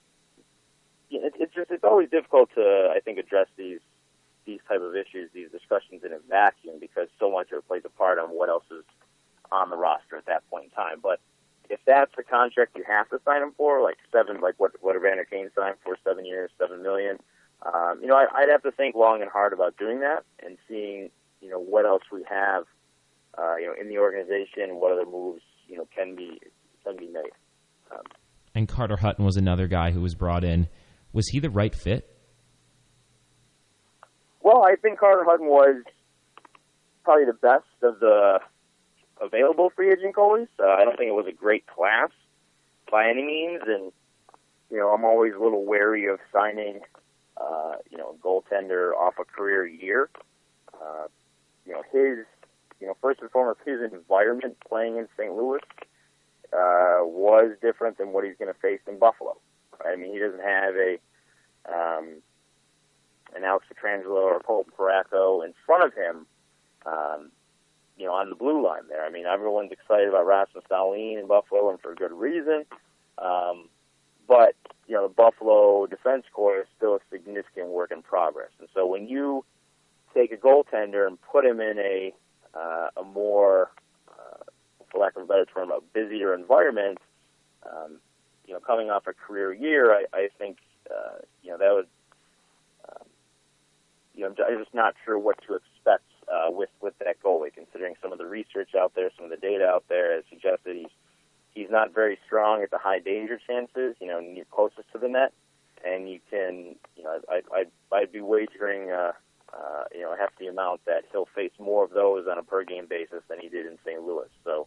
it's always difficult to, I think, address these type of issues, these discussions in a vacuum, because so much of it plays a part on what else is on the roster at that point in time. But if that's the contract you have to sign him for, like what Vander Kane signed for, 7 years, $7 million, I'd have to think long and hard about doing that and seeing, what else we have, in the organization, what other moves, can be made. And Carter Hutton was another guy who was brought in. Was he the right fit? Well, I think Carter Hutton was probably the best of the available free agent goalies. I don't think it was a great class by any means, and I'm always a little wary of signing a goaltender off a career year. first and foremost, his environment playing in St. Louis was different than what he's going to face in Buffalo. I mean, he doesn't have an Alex Pietrangelo or Colton Paracco in front of him, on the blue line there. I mean, everyone's excited about Rasmus Dahlin in Buffalo, and for good reason. But, the Buffalo defense corps is still a significant work in progress. And so when you take a goaltender and put him in a more, for lack of a better term, a busier environment, coming off a career year, I think, that would, I'm just not sure what to expect with that goalie, considering some of the research out there, some of the data out there has suggested he's not very strong at the high danger chances, closest to the net, and you can, I'd be wagering, a hefty amount that he'll face more of those on a per game basis than he did in St. Louis. So,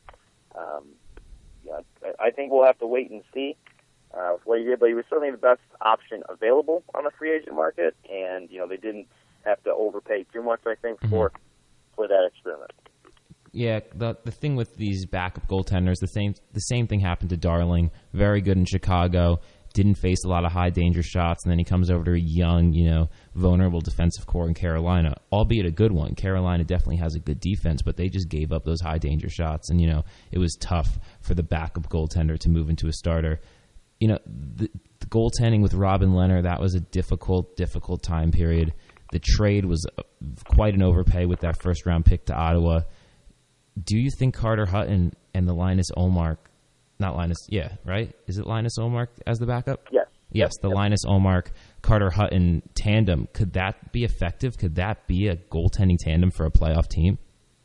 I think we'll have to wait and see what he did, but he was certainly the best option available on the free agent market, and they didn't have to overpay too much, I think, for that experiment. Yeah, the thing with these backup goaltenders, the same thing happened to Darling. Very good in Chicago, didn't face a lot of high danger shots, and then he comes over to a young, vulnerable defensive core in Carolina, albeit a good one. Carolina definitely has a good defense, but they just gave up those high danger shots, and it was tough for the backup goaltender to move into a starter. The goaltending with Robin Lehner, that was a difficult time period. The trade was quite an overpay with that first-round pick to Ottawa. Do you think Carter Hutton and the Linus Ullmark, right? Is it Linus Ullmark as the backup? Yes. Yes, the Yep. Linus Ullmark, Carter Hutton tandem, could that be effective? Could that be a goaltending tandem for a playoff team?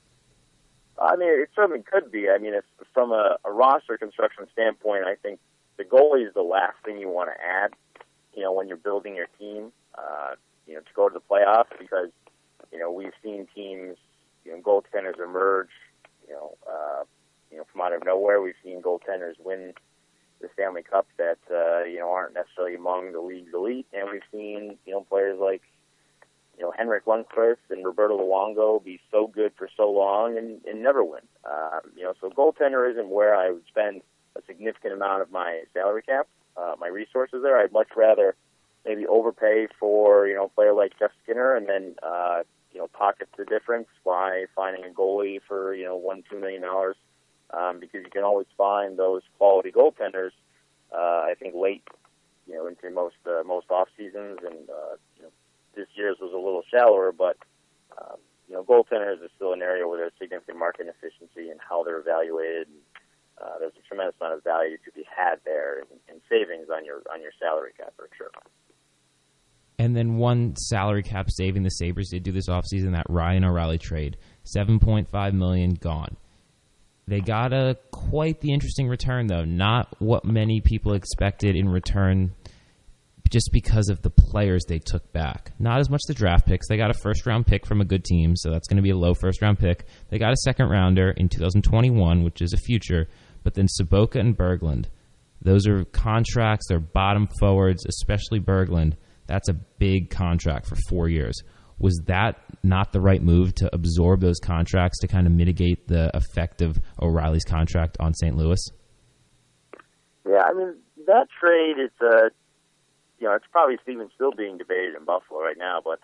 I mean, it certainly could be. I mean, from a roster construction standpoint, I think the goalie is the last thing you want to add, when you're building your team, to go to the playoffs, because, we've seen teams, goaltenders emerge, from out of nowhere. We've seen goaltenders win the Stanley Cup that, aren't necessarily among the league's elite, and we've seen, players like, Henrik Lundqvist and Roberto Luongo be so good for so long and never win. So goaltender isn't where I would spend a significant amount of my salary cap, my resources there. I'd much rather maybe overpay for, a player like Jeff Skinner and then, pocket the difference by finding a goalie for, $1-2 million, because you can always find those quality goaltenders, I think late, into most off seasons, and, this year's was a little shallower, but, goaltenders is still an area where there's significant market inefficiency in how they're evaluated. And, there's a tremendous amount of value to be had there in savings on your salary cap, for sure. And then one salary cap saving the Sabres did do this offseason, that Ryan O'Reilly trade. $7.5 million gone. They got quite the interesting return, though. Not what many people expected in return, just because of the players they took back. Not as much the draft picks. They got a first-round pick from a good team, so that's going to be a low first-round pick. They got a second-rounder in 2021, which is a future. But then Sobotka and Berglund, those are contracts. They're bottom forwards, especially Berglund. That's a big contract for 4 years. Was that not the right move to absorb those contracts to kind of mitigate the effect of O'Reilly's contract on St. Louis? Yeah, I mean, that trade is, it's probably even still being debated in Buffalo right now, but,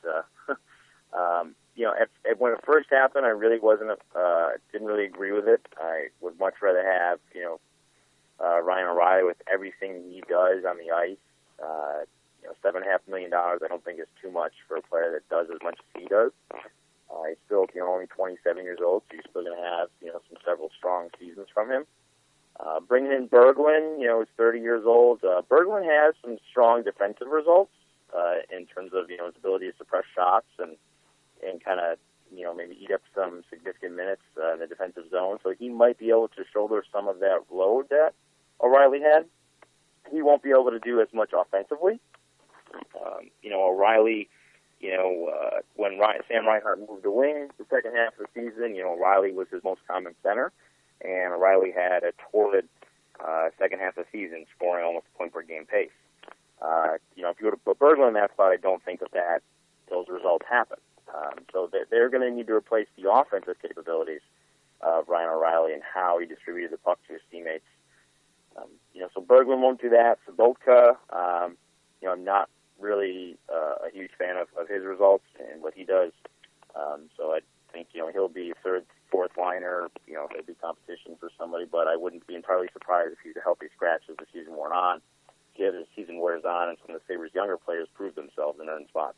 when it first happened, I really didn't really agree with it. I would much rather have, Ryan O'Reilly with everything he does on the ice. $7.5 million, I don't think is too much for a player that does as much as he does. He's still, only 27 years old, so you're still going to have, several strong seasons from him. Bringing in Berglund, he's 30 years old. Berglund has some strong defensive results in terms of, his ability to suppress shots and kind of, maybe eat up some significant minutes in the defensive zone. So he might be able to shoulder some of that load that O'Reilly had. He won't be able to do as much offensively. O'Reilly, when Sam Reinhart moved to wing the second half of the season, O'Reilly was his most common center, and O'Reilly had a torrid second half of the season, scoring almost a point per game pace. If you were to put Berglund in that spot, I don't think that those results happen. So they're going to need to replace the offensive capabilities of Ryan O'Reilly and how he distributed the puck to his teammates. So Berglund won't do that. Sobotka, I'm not really a huge fan of his results and what he does. So I think, he'll be third, fourth liner. There'll be competition for somebody, but I wouldn't be entirely surprised if he's a healthy scratch as the season wore on. As the season wears on and some of the Sabres' younger players prove themselves and earn spots.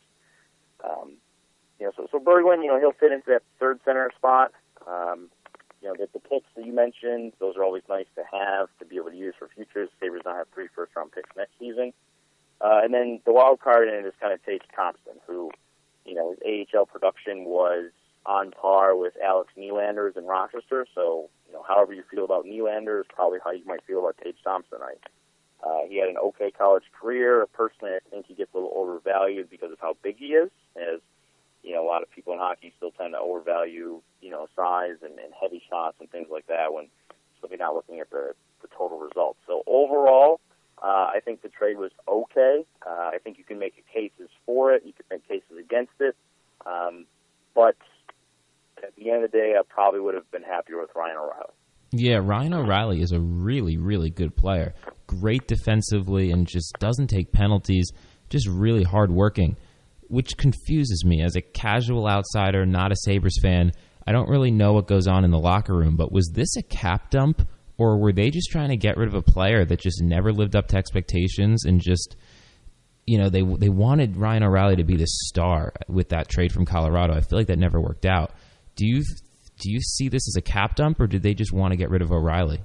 So Berglund, he'll fit into that third center spot. The picks that you mentioned, those are always nice to have, to be able to use for futures. Sabres now have 3 first-round picks next season. And then the wild card in it is kind of Tage Thompson, who, his AHL production was on par with Alex Nylander's in Rochester. So, however you feel about Nylander is probably how you might feel about Tage Thompson. He had an okay college career. Personally, I think he gets a little overvalued because of how big he is, as a lot of people in hockey still tend to overvalue, size and heavy shots and things like that when simply not looking at the total results. So overall, I think the trade was okay. I think you can make cases for it. You can make cases against it. But at the end of the day, I probably would have been happier with Ryan O'Reilly. Yeah, Ryan O'Reilly is a really, really good player. Great defensively and just doesn't take penalties, just really hardworking, which confuses me. As a casual outsider, not a Sabres fan, I don't really know what goes on in the locker room, but was this a cap dump, or were they just trying to get rid of a player that just never lived up to expectations and just, they wanted Ryan O'Reilly to be the star with that trade from Colorado? I feel like that never worked out. Do you see this as a cap dump, or did they just want to get rid of O'Reilly?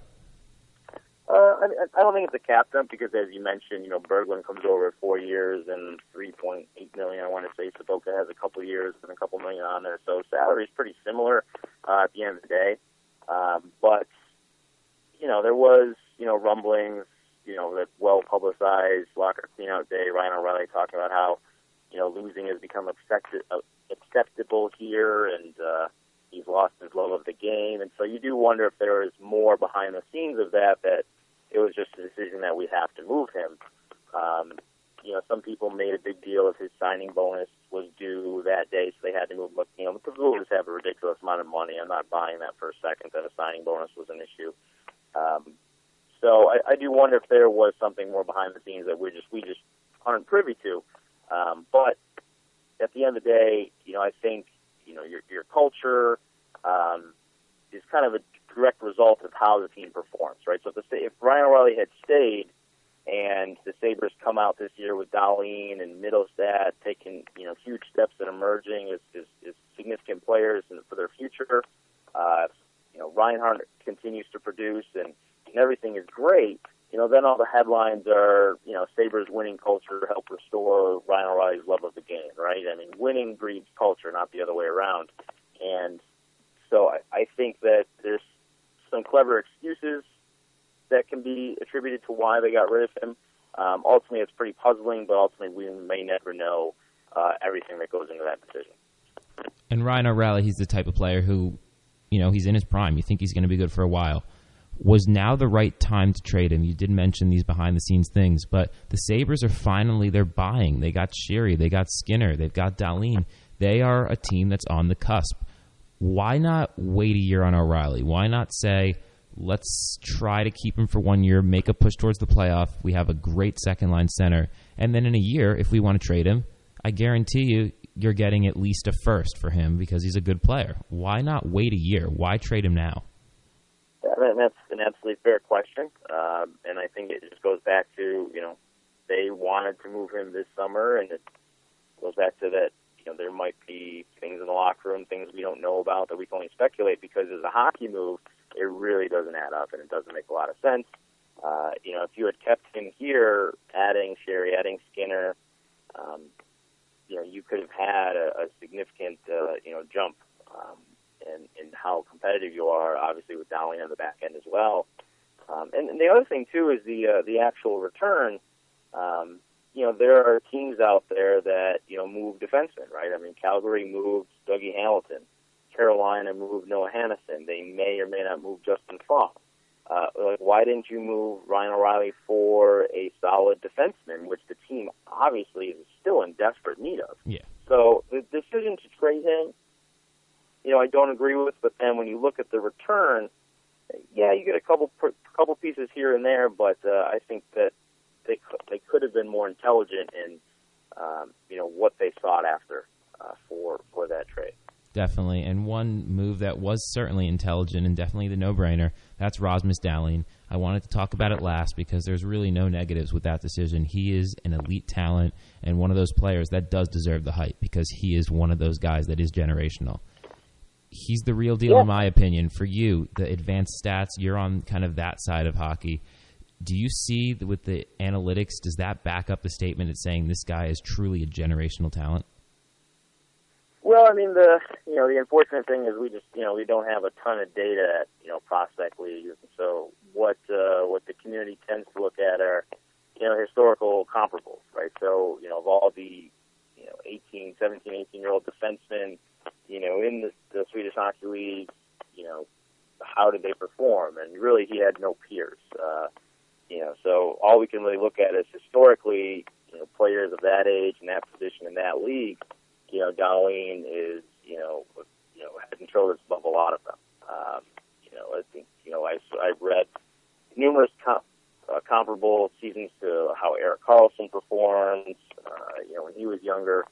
I don't think it's a cap dump because, as you mentioned, Berglund comes over at 4 years and $3.8 million. I want to say Sobotka has a couple of years and a couple million on there. So salary is pretty similar at the end of the day. But, there was, rumblings, that well-publicized locker cleanout day. Ryan O'Reilly talking about how, losing has become acceptable here and he's lost his love of the game. And so you do wonder if there is more behind the scenes of that it was just a decision that we have to move him. Some people made a big deal of his signing bonus was due that day, so they had to move him. The Blues have a ridiculous amount of money. I'm not buying that for a second, that a signing bonus was an issue. So I do wonder if there was something more behind the scenes that we just aren't privy to. But at the end of the day, I think, your culture is kind of a direct result of how the team performs, right? So if Ryan O'Reilly had stayed and the Sabres come out this year with Dahlin and Middlestat taking, huge steps in emerging as significant players for their future, Reinhart continues to produce and everything is great, then all the headlines are, Sabres winning culture help restore Ryan O'Reilly's love of the game, right? I mean, winning breeds culture, not the other way around. And so I think that there's some clever excuses that can be attributed to why they got rid of him. Ultimately, it's pretty puzzling, but ultimately we may never know everything that goes into that decision. And Ryan O'Reilly, he's the type of player who, he's in his prime. You think he's going to be good for a while. Was now the right time to trade him? You did mention these behind-the-scenes things, but the Sabres are they're buying. They got Sherry, they got Skinner, they've got Dahlin. They are a team that's on the cusp. Why not wait a year on O'Reilly? Why not say, let's try to keep him for 1 year, make a push towards the playoff. We have a great second-line center. And then in a year, if we want to trade him, I guarantee you, you're getting at least a first for him because he's a good player. Why not wait a year? Why trade him now? That's an absolutely fair question. And I think it just goes back to, they wanted to move him this summer, and it goes back to that, there might be things in the locker room, things we don't know about that we can only speculate because as a hockey move, it really doesn't add up and it doesn't make a lot of sense. If you had kept him here, adding Sherry, adding Skinner, you could have had a significant, jump in how competitive you are, obviously with Dahlin on the back end as well. And the other thing, too, is the actual return. There are teams out there that, move defensemen, right? I mean, Calgary moved Dougie Hamilton. Carolina moved Noah Hannafin. They may or may not move Justin Falk. Why didn't you move Ryan O'Reilly for a solid defenseman, which the team obviously is still in desperate need of? Yeah. So the decision to trade him, I don't agree with. But then when you look at the return, yeah, you get a couple pieces here and there. But I think that they could have been more intelligent in what they sought after for that trade. Definitely, and one move that was certainly intelligent and definitely the no-brainer, that's Rasmus Dahlin. I wanted to talk about it last because there's really no negatives with that decision. He is an elite talent and one of those players that does deserve the hype because he is one of those guys that is generational. He's the real deal, in my opinion. For you, the advanced stats, you're on kind of that side of hockey. Do you see with the analytics, does that back up the statement it's saying this guy is truly a generational talent? Well, I mean, the unfortunate thing is we just, we don't have a ton of data at, prospect leagues. So what the community tends to look at are, historical comparables, right? So, of all the, 18-year-old defensemen, in the Swedish Hockey League, how did they perform? And really he had no peers. So all we can really look at is historically, players of that age and that position in that league, Dahlin is, head and shoulders above a lot of them. I think, I've read numerous comparable seasons to how Erik Karlsson performed, when he was younger.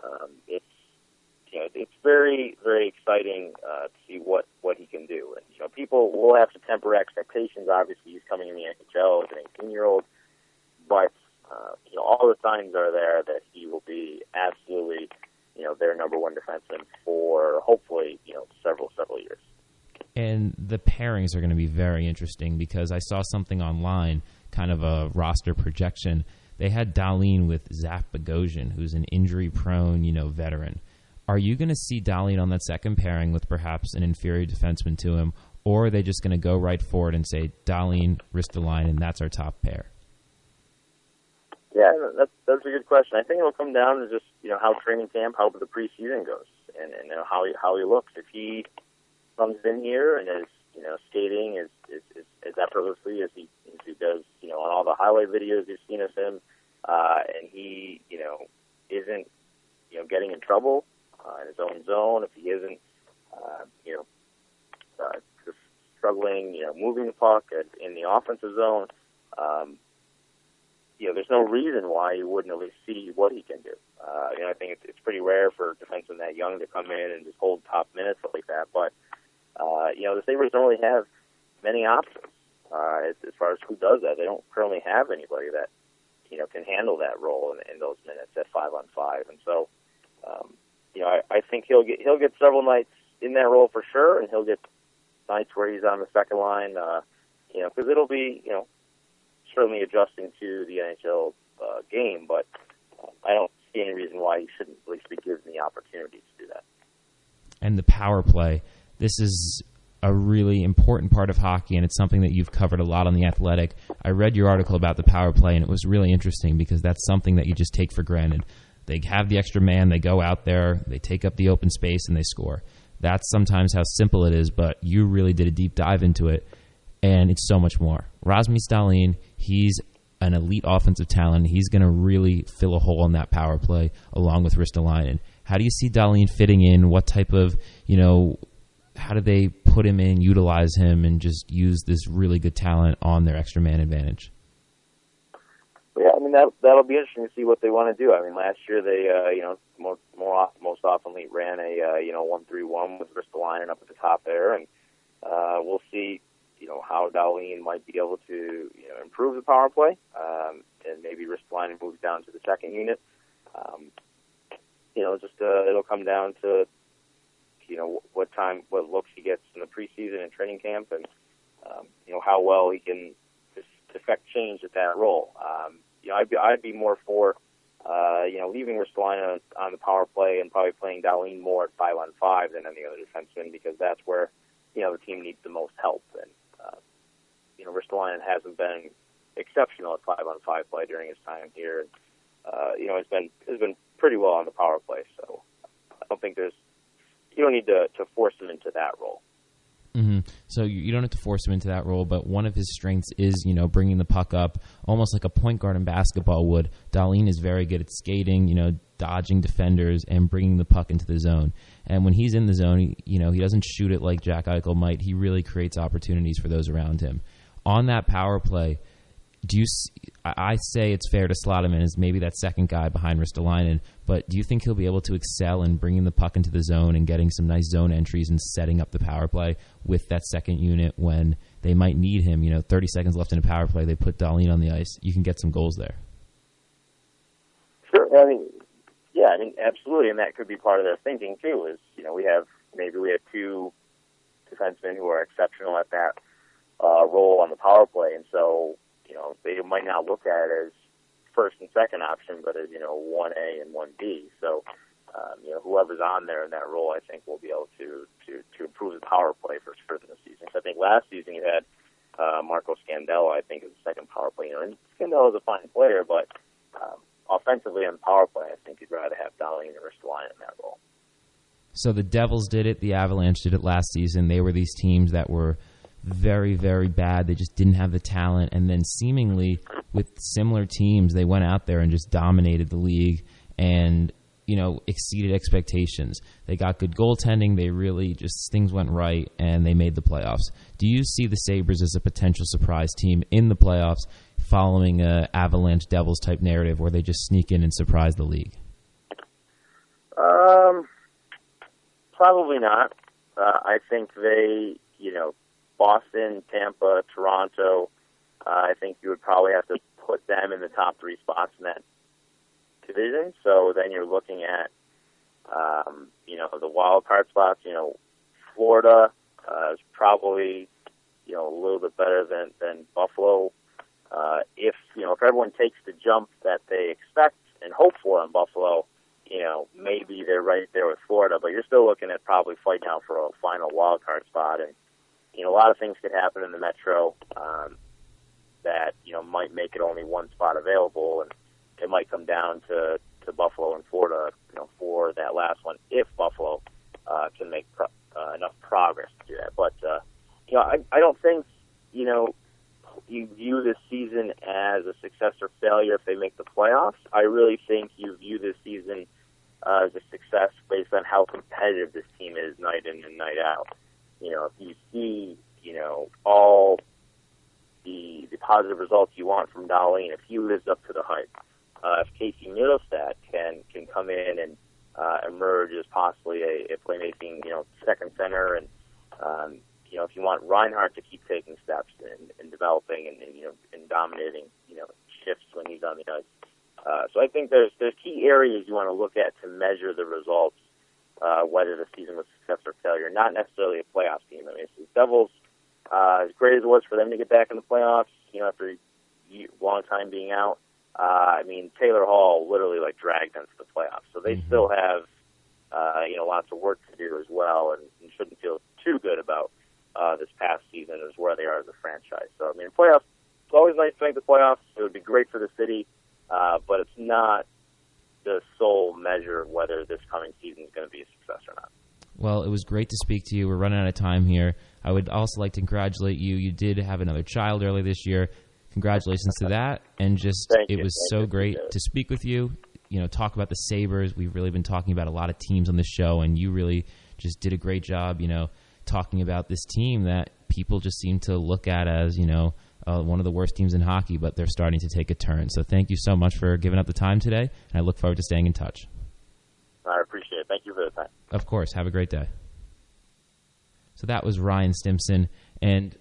It's very, very exciting to see what he can do. And, people will have to temper expectations. Obviously, he's coming in the NHL as an 18-year-old, but, all the signs are there that he will be absolutely, their number one defenseman for hopefully, several years. And the pairings are going to be very interesting because I saw something online, kind of a roster projection. They had Dahlin with Zach Bogosian, who's an injury-prone, veteran. Are you going to see Dahlin on that second pairing with perhaps an inferior defenseman to him, or are they just going to go right for it and say Dahlin, Ristolainen, and that's our top pair? Yeah, that's a good question. I think it'll come down to just how training camp, how the preseason goes, and how he looks. If he comes in here and is skating as effortlessly as he does on all the highlight videos you've seen of him, and he isn't getting in trouble in his own zone, if he isn't just struggling moving the puck in the offensive zone. There's no reason why you wouldn't at least see what he can do. I think it's pretty rare for defensemen that young to come in and just hold top minutes like that. But, the Sabres don't really have many options as far as who does that. They don't currently have anybody that, can handle that role in those minutes at 5-on-5. And so, I think he'll get several nights in that role for sure, and he'll get nights where he's on the second line, because it'll be, certainly adjusting to the NHL game, but I don't see any reason why he shouldn't at least be given the opportunity to do that. And the power play, this is a really important part of hockey, and it's something that you've covered a lot on The Athletic. I read your article about the power play, and it was really interesting because that's something that you just take for granted. They have the extra man, they go out there, they take up the open space, and they score. That's sometimes how simple it is, but you really did a deep dive into it, and it's so much more. Rasmus Dahlin, he's an elite offensive talent. He's going to really fill a hole in that power play along with Ristolainen. How do you see Dahlin fitting in? What type of, how do they put him in, utilize him, and just use this really good talent on their extra man advantage? Yeah, I mean, that'll be interesting to see what they want to do. I mean, last year they, most often ran a, 1-3-1 with Ristolainen up at the top there, and we'll see, how Dahlin might be able to, improve the power play, and maybe Ristolainen moves down to the second unit. It'll come down to, what looks he gets in the preseason and training camp, and how well he can just effect change at that role. I'd be more for, leaving Ristolainen on the power play and probably playing Dahlin more at 5-on-5 than any other defenseman, because that's where the team needs the most help. And Ristolainen hasn't been exceptional at 5-on-5 play during his time here. Has been pretty well on the power play. So I don't think you don't need to force him into that role. Mm-hmm. So you don't have to force him into that role, but one of his strengths is, bringing the puck up almost like a point guard in basketball would. Dahlin is very good at skating, dodging defenders and bringing the puck into the zone. And when he's in the zone, he doesn't shoot it like Jack Eichel might. He really creates opportunities for those around him. On that power play, I say it's fair to slot him in as maybe that second guy behind Ristolainen, but do you think he'll be able to excel in bringing the puck into the zone and getting some nice zone entries and setting up the power play with that second unit when they might need him? 30 seconds left in a power play, they put Dahlin on the ice. You can get some goals there. Sure. Absolutely, and that could be part of their thinking too. Is we have two defensemen who are exceptional at that role on the power play, and so they might not look at it as first and second option, but as 1A and 1B. So whoever's on there in that role, I think will be able to improve the power play for further in the season. So I think last season you had Marco Scandella, I think, as the second power play. And Scandella is a fine player, but offensively on power play, I think you'd rather have Dahlin and Ristolainen in that role. So the Devils did it. The Avalanche did it last season. They were these teams that were very, very bad. They just didn't have the talent. And then seemingly with similar teams, they went out there and just dominated the league and, exceeded expectations. They got good goaltending. They really things went right, and they made the playoffs. Do you see the Sabres as a potential surprise team in the playoffs following a Avalanche Devils type narrative where they just sneak in and surprise the league? Probably not. I think they, Boston, Tampa, Toronto, I think you would probably have to put them in the top three spots in that division. So then you're looking at, the wild card spots. Florida is probably, a little bit better than Buffalo. If everyone takes the jump that they expect and hope for in Buffalo, maybe they're right there with Florida, but you're still looking at probably fighting out for a final wild card spot. And, a lot of things could happen in the Metro that, might make it only one spot available, and it might come down to Buffalo and Florida, for that last one, if Buffalo can make enough progress to do that. But, I don't think, you view this season as a success or failure if they make the playoffs. I really think you view this season as a success based on how competitive this team is night in and night out. If you see, all the positive results you want from Dahlin, if he lives up to the hype, if Casey Middlestat can come in and emerge as possibly a playmaking, second center, and if you want Reinhart to keep taking steps and developing and dominating, shifts when he's on the ice. So I think there's key areas you want to look at to measure the results, whether the season was success or failure, not necessarily a playoff team. I mean, the Devils, as great as it was for them to get back in the playoffs, after a long time being out, Taylor Hall literally dragged them to the playoffs. So they still have, lots of work to do as well, and shouldn't feel too good about this past season as where they are as a franchise. So, playoffs, it's always nice to make the playoffs. It would be great for the city, but it's not the sole measure of whether this coming season is going to be a success or not. Well, it was great to speak to you. We're running out of time here. I would also like to congratulate you. You did have another child early this year. Congratulations to that. And it was so great to speak with you, talk about the Sabres. We've really been talking about a lot of teams on the show, and you really just did a great job, talking about this team that people just seem to look at as, one of the worst teams in hockey, but they're starting to take a turn. So thank you so much for giving up the time today, and I look forward to staying in touch. I appreciate it. Thank you for the time. Of course. Have a great day. So that was Ryan Stimson, and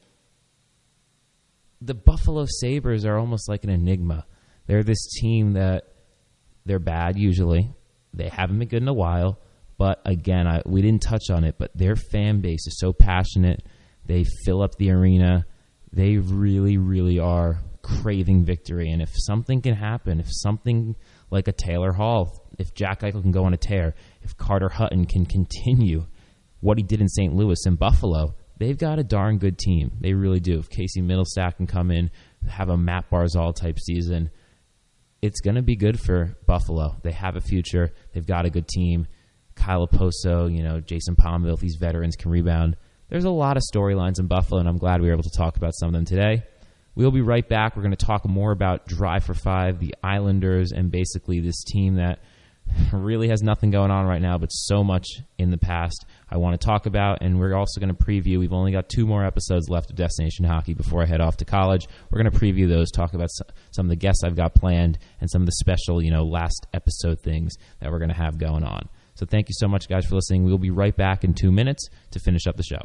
the Buffalo Sabres are almost like an enigma. They're this team that they're bad usually. They haven't been good in a while, but again, we didn't touch on it, but their fan base is so passionate. They fill up the arena. They really, really are craving victory, and if something can happen, if something like a Taylor Hall, if Jack Eichel can go on a tear, if Carter Hutton can continue what he did in St. Louis and Buffalo, they've got a darn good team. They really do. If Casey Middlestat can come in, have a Matt Barzal type season, it's going to be good for Buffalo. They have a future. They've got a good team. Kyle Oposo, Jason Pominville, if these veterans can rebound. There's a lot of storylines in Buffalo, and I'm glad we were able to talk about some of them today. We'll be right back. We're going to talk more about Drive for Five, the Islanders, and basically this team that really has nothing going on right now, but so much in the past I want to talk about, and we're also going to preview. We've only got 2 more episodes left of Destination Hockey before I head off to college. We're going to preview those, talk about some of the guests I've got planned, and some of the special, last episode things that we're going to have going on. So thank you so much, guys, for listening. We'll be right back in 2 minutes to finish up the show.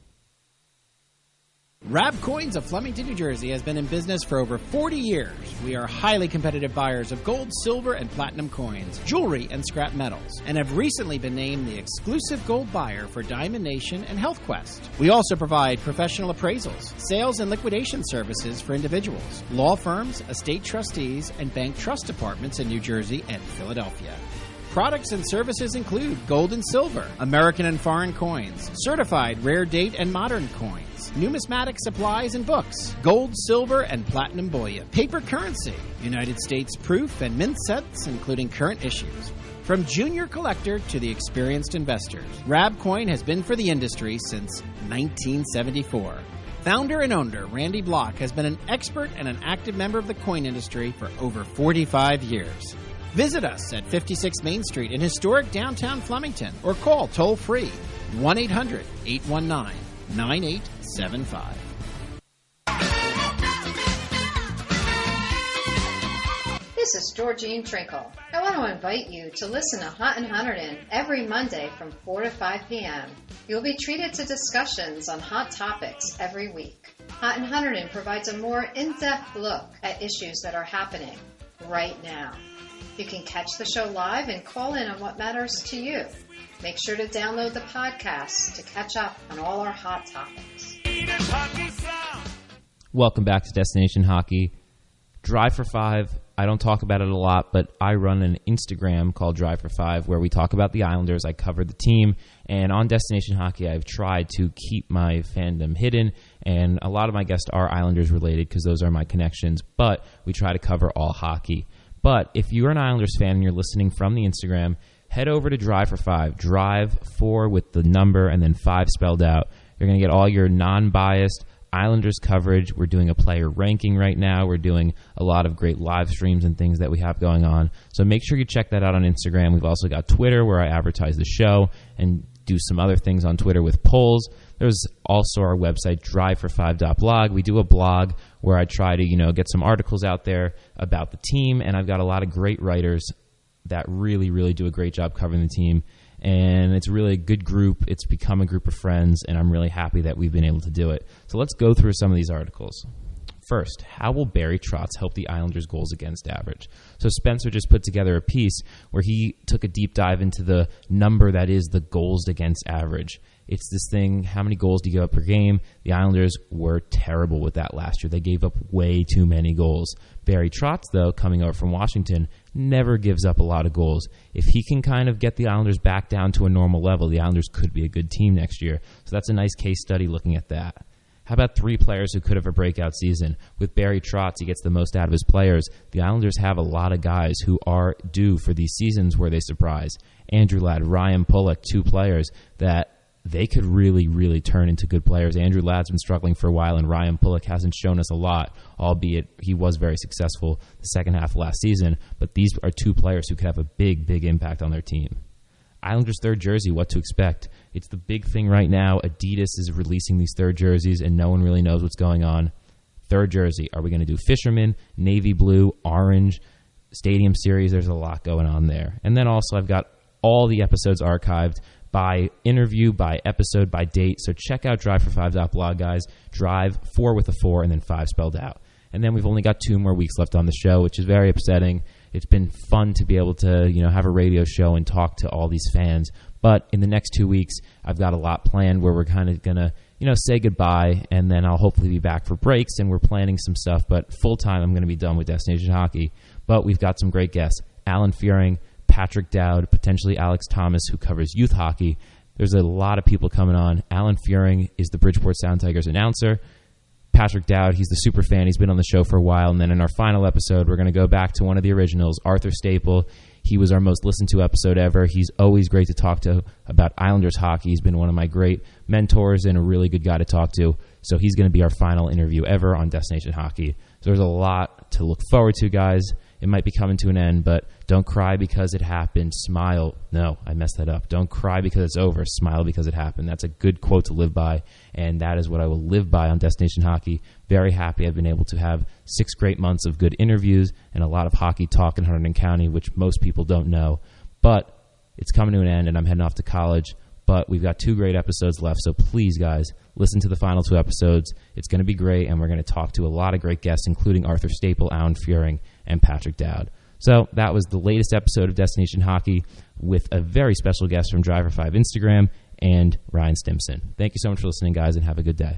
Rab Coins of Flemington, New Jersey has been in business for over 40 years. We are highly competitive buyers of gold, silver, and platinum coins, jewelry, and scrap metals, and have recently been named the exclusive gold buyer for Diamond Nation and Health Quest. We also provide professional appraisals, sales and liquidation services for individuals, law firms, estate trustees, and bank trust departments in New Jersey and Philadelphia. Products and services include gold and silver, American and foreign coins, certified rare date and modern coins, numismatic supplies and books, gold, silver, and platinum bullion, paper currency, United States proof and mint sets, including current issues. From junior collector to the experienced investors, Rab Coin has been for the industry since 1974. Founder and owner Randy Block has been an expert and an active member of the coin industry for over 45 years. Visit us at 56 Main Street in historic downtown Flemington or call toll-free 1-800-819-9875. This is Georgine Trinkle. I want to invite you to listen to Hot and Hunterdon every Monday from 4 to 5 p.m. You'll be treated to discussions on hot topics every week. Hot and Hunterdon provides a more in-depth look at issues that are happening right now. You can catch the show live and call in on what matters to you. Make sure to download the podcast to catch up on all our hot topics. Welcome back to Destination Hockey. Drive for 5. I don't talk about it a lot, but I run an Instagram called Drive for 5 where we talk about the Islanders. I cover the team, and on Destination Hockey, I've tried to keep my fandom hidden, and a lot of my guests are Islanders related because those are my connections, but we try to cover all hockey. But if you're an Islanders fan and you're listening from the Instagram, head over to Drive for 5. Drive 4 with the number and then 5 spelled out. You're going to get all your non-biased Islanders coverage. We're doing a player ranking right now. We're doing a lot of great live streams and things that we have going on. So make sure you check that out on Instagram. We've also got Twitter where I advertise the show and do some other things on Twitter with polls. There's also our website, drivefor5.blog. We do a blog where I try to, get some articles out there about the team, and I've got a lot of great writers that really, really do a great job covering the team. And it's really a good group. It's become a group of friends, and I'm really happy that we've been able to do it. So let's go through some of these articles. First, how will Barry Trotz help the Islanders' goals against average? So Spencer just put together a piece where he took a deep dive into the number that is the goals against average. It's this thing, how many goals do you give up per game? The Islanders were terrible with that last year. They gave up way too many goals. Barry Trotz, though, coming over from Washington, never gives up a lot of goals. If he can kind of get the Islanders back down to a normal level, the Islanders could be a good team next year. So that's a nice case study looking at that. How about 3 players who could have a breakout season? With Barry Trotz, he gets the most out of his players. The Islanders have a lot of guys who are due for these seasons where they surprise. Andrew Ladd, Ryan Pulock, 2 players that they could really, really turn into good players. Andrew Ladd's been struggling for a while, and Ryan Pulock hasn't shown us a lot, albeit he was very successful the second half of last season. But these are 2 players who could have a big, big impact on their team. Islanders' third jersey, what to expect. It's the big thing right now. Adidas is releasing these third jerseys, and no one really knows what's going on. Third jersey, are we going to do fisherman, navy blue, orange, stadium series? There's a lot going on there. And then also I've got all the episodes archived by interview, by episode, by date. So check out drivefor5.blog, guys. Drive 4 with a 4 and then 5 spelled out. And then we've only got 2 more weeks left on the show, which is very upsetting. It's been fun to be able to, have a radio show and talk to all these fans. But in the next 2 weeks, I've got a lot planned where we're kind of going to, say goodbye, and then I'll hopefully be back for breaks, and we're planning some stuff. But full-time, I'm going to be done with Destination Hockey. But we've got some great guests. Alan Fearing, Patrick Dowd, potentially Alex Thomas, who covers youth hockey. There's a lot of people coming on. Alan Fearing is the Bridgeport Sound Tigers announcer. Patrick Dowd, he's the super fan. He's been on the show for a while. And then in our final episode, we're going to go back to one of the originals, Arthur Staple. He was our most listened to episode ever. He's always great to talk to about Islanders hockey. He's been one of my great mentors and a really good guy to talk to. So he's going to be our final interview ever on Destination Hockey. So there's a lot to look forward to, guys. It might be coming to an end, but don't cry because it happened. Smile. No, I messed that up. Don't cry because it's over. Smile because it happened. That's a good quote to live by, and that is what I will live by on Destination Hockey. Very happy I've been able to have 6 great months of good interviews and a lot of hockey talk in Hunterdon County, which most people don't know. But it's coming to an end, and I'm heading off to college. But we've got 2 great episodes left, so please, guys, listen to the final 2 episodes. It's going to be great, and we're going to talk to a lot of great guests, including Arthur Staple, Alan Furing, and Patrick Dowd. So that was the latest episode of Destination Hockey with a very special guest from Driver5 Instagram and Ryan Stimson. Thank you so much for listening, guys, and have a good day.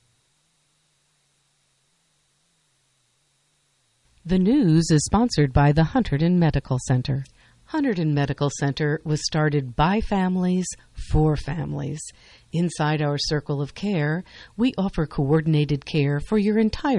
The news is sponsored by the Hunterdon Medical Center. Hunterdon Medical Center was started by families for families. Inside our circle of care, we offer coordinated care for your entire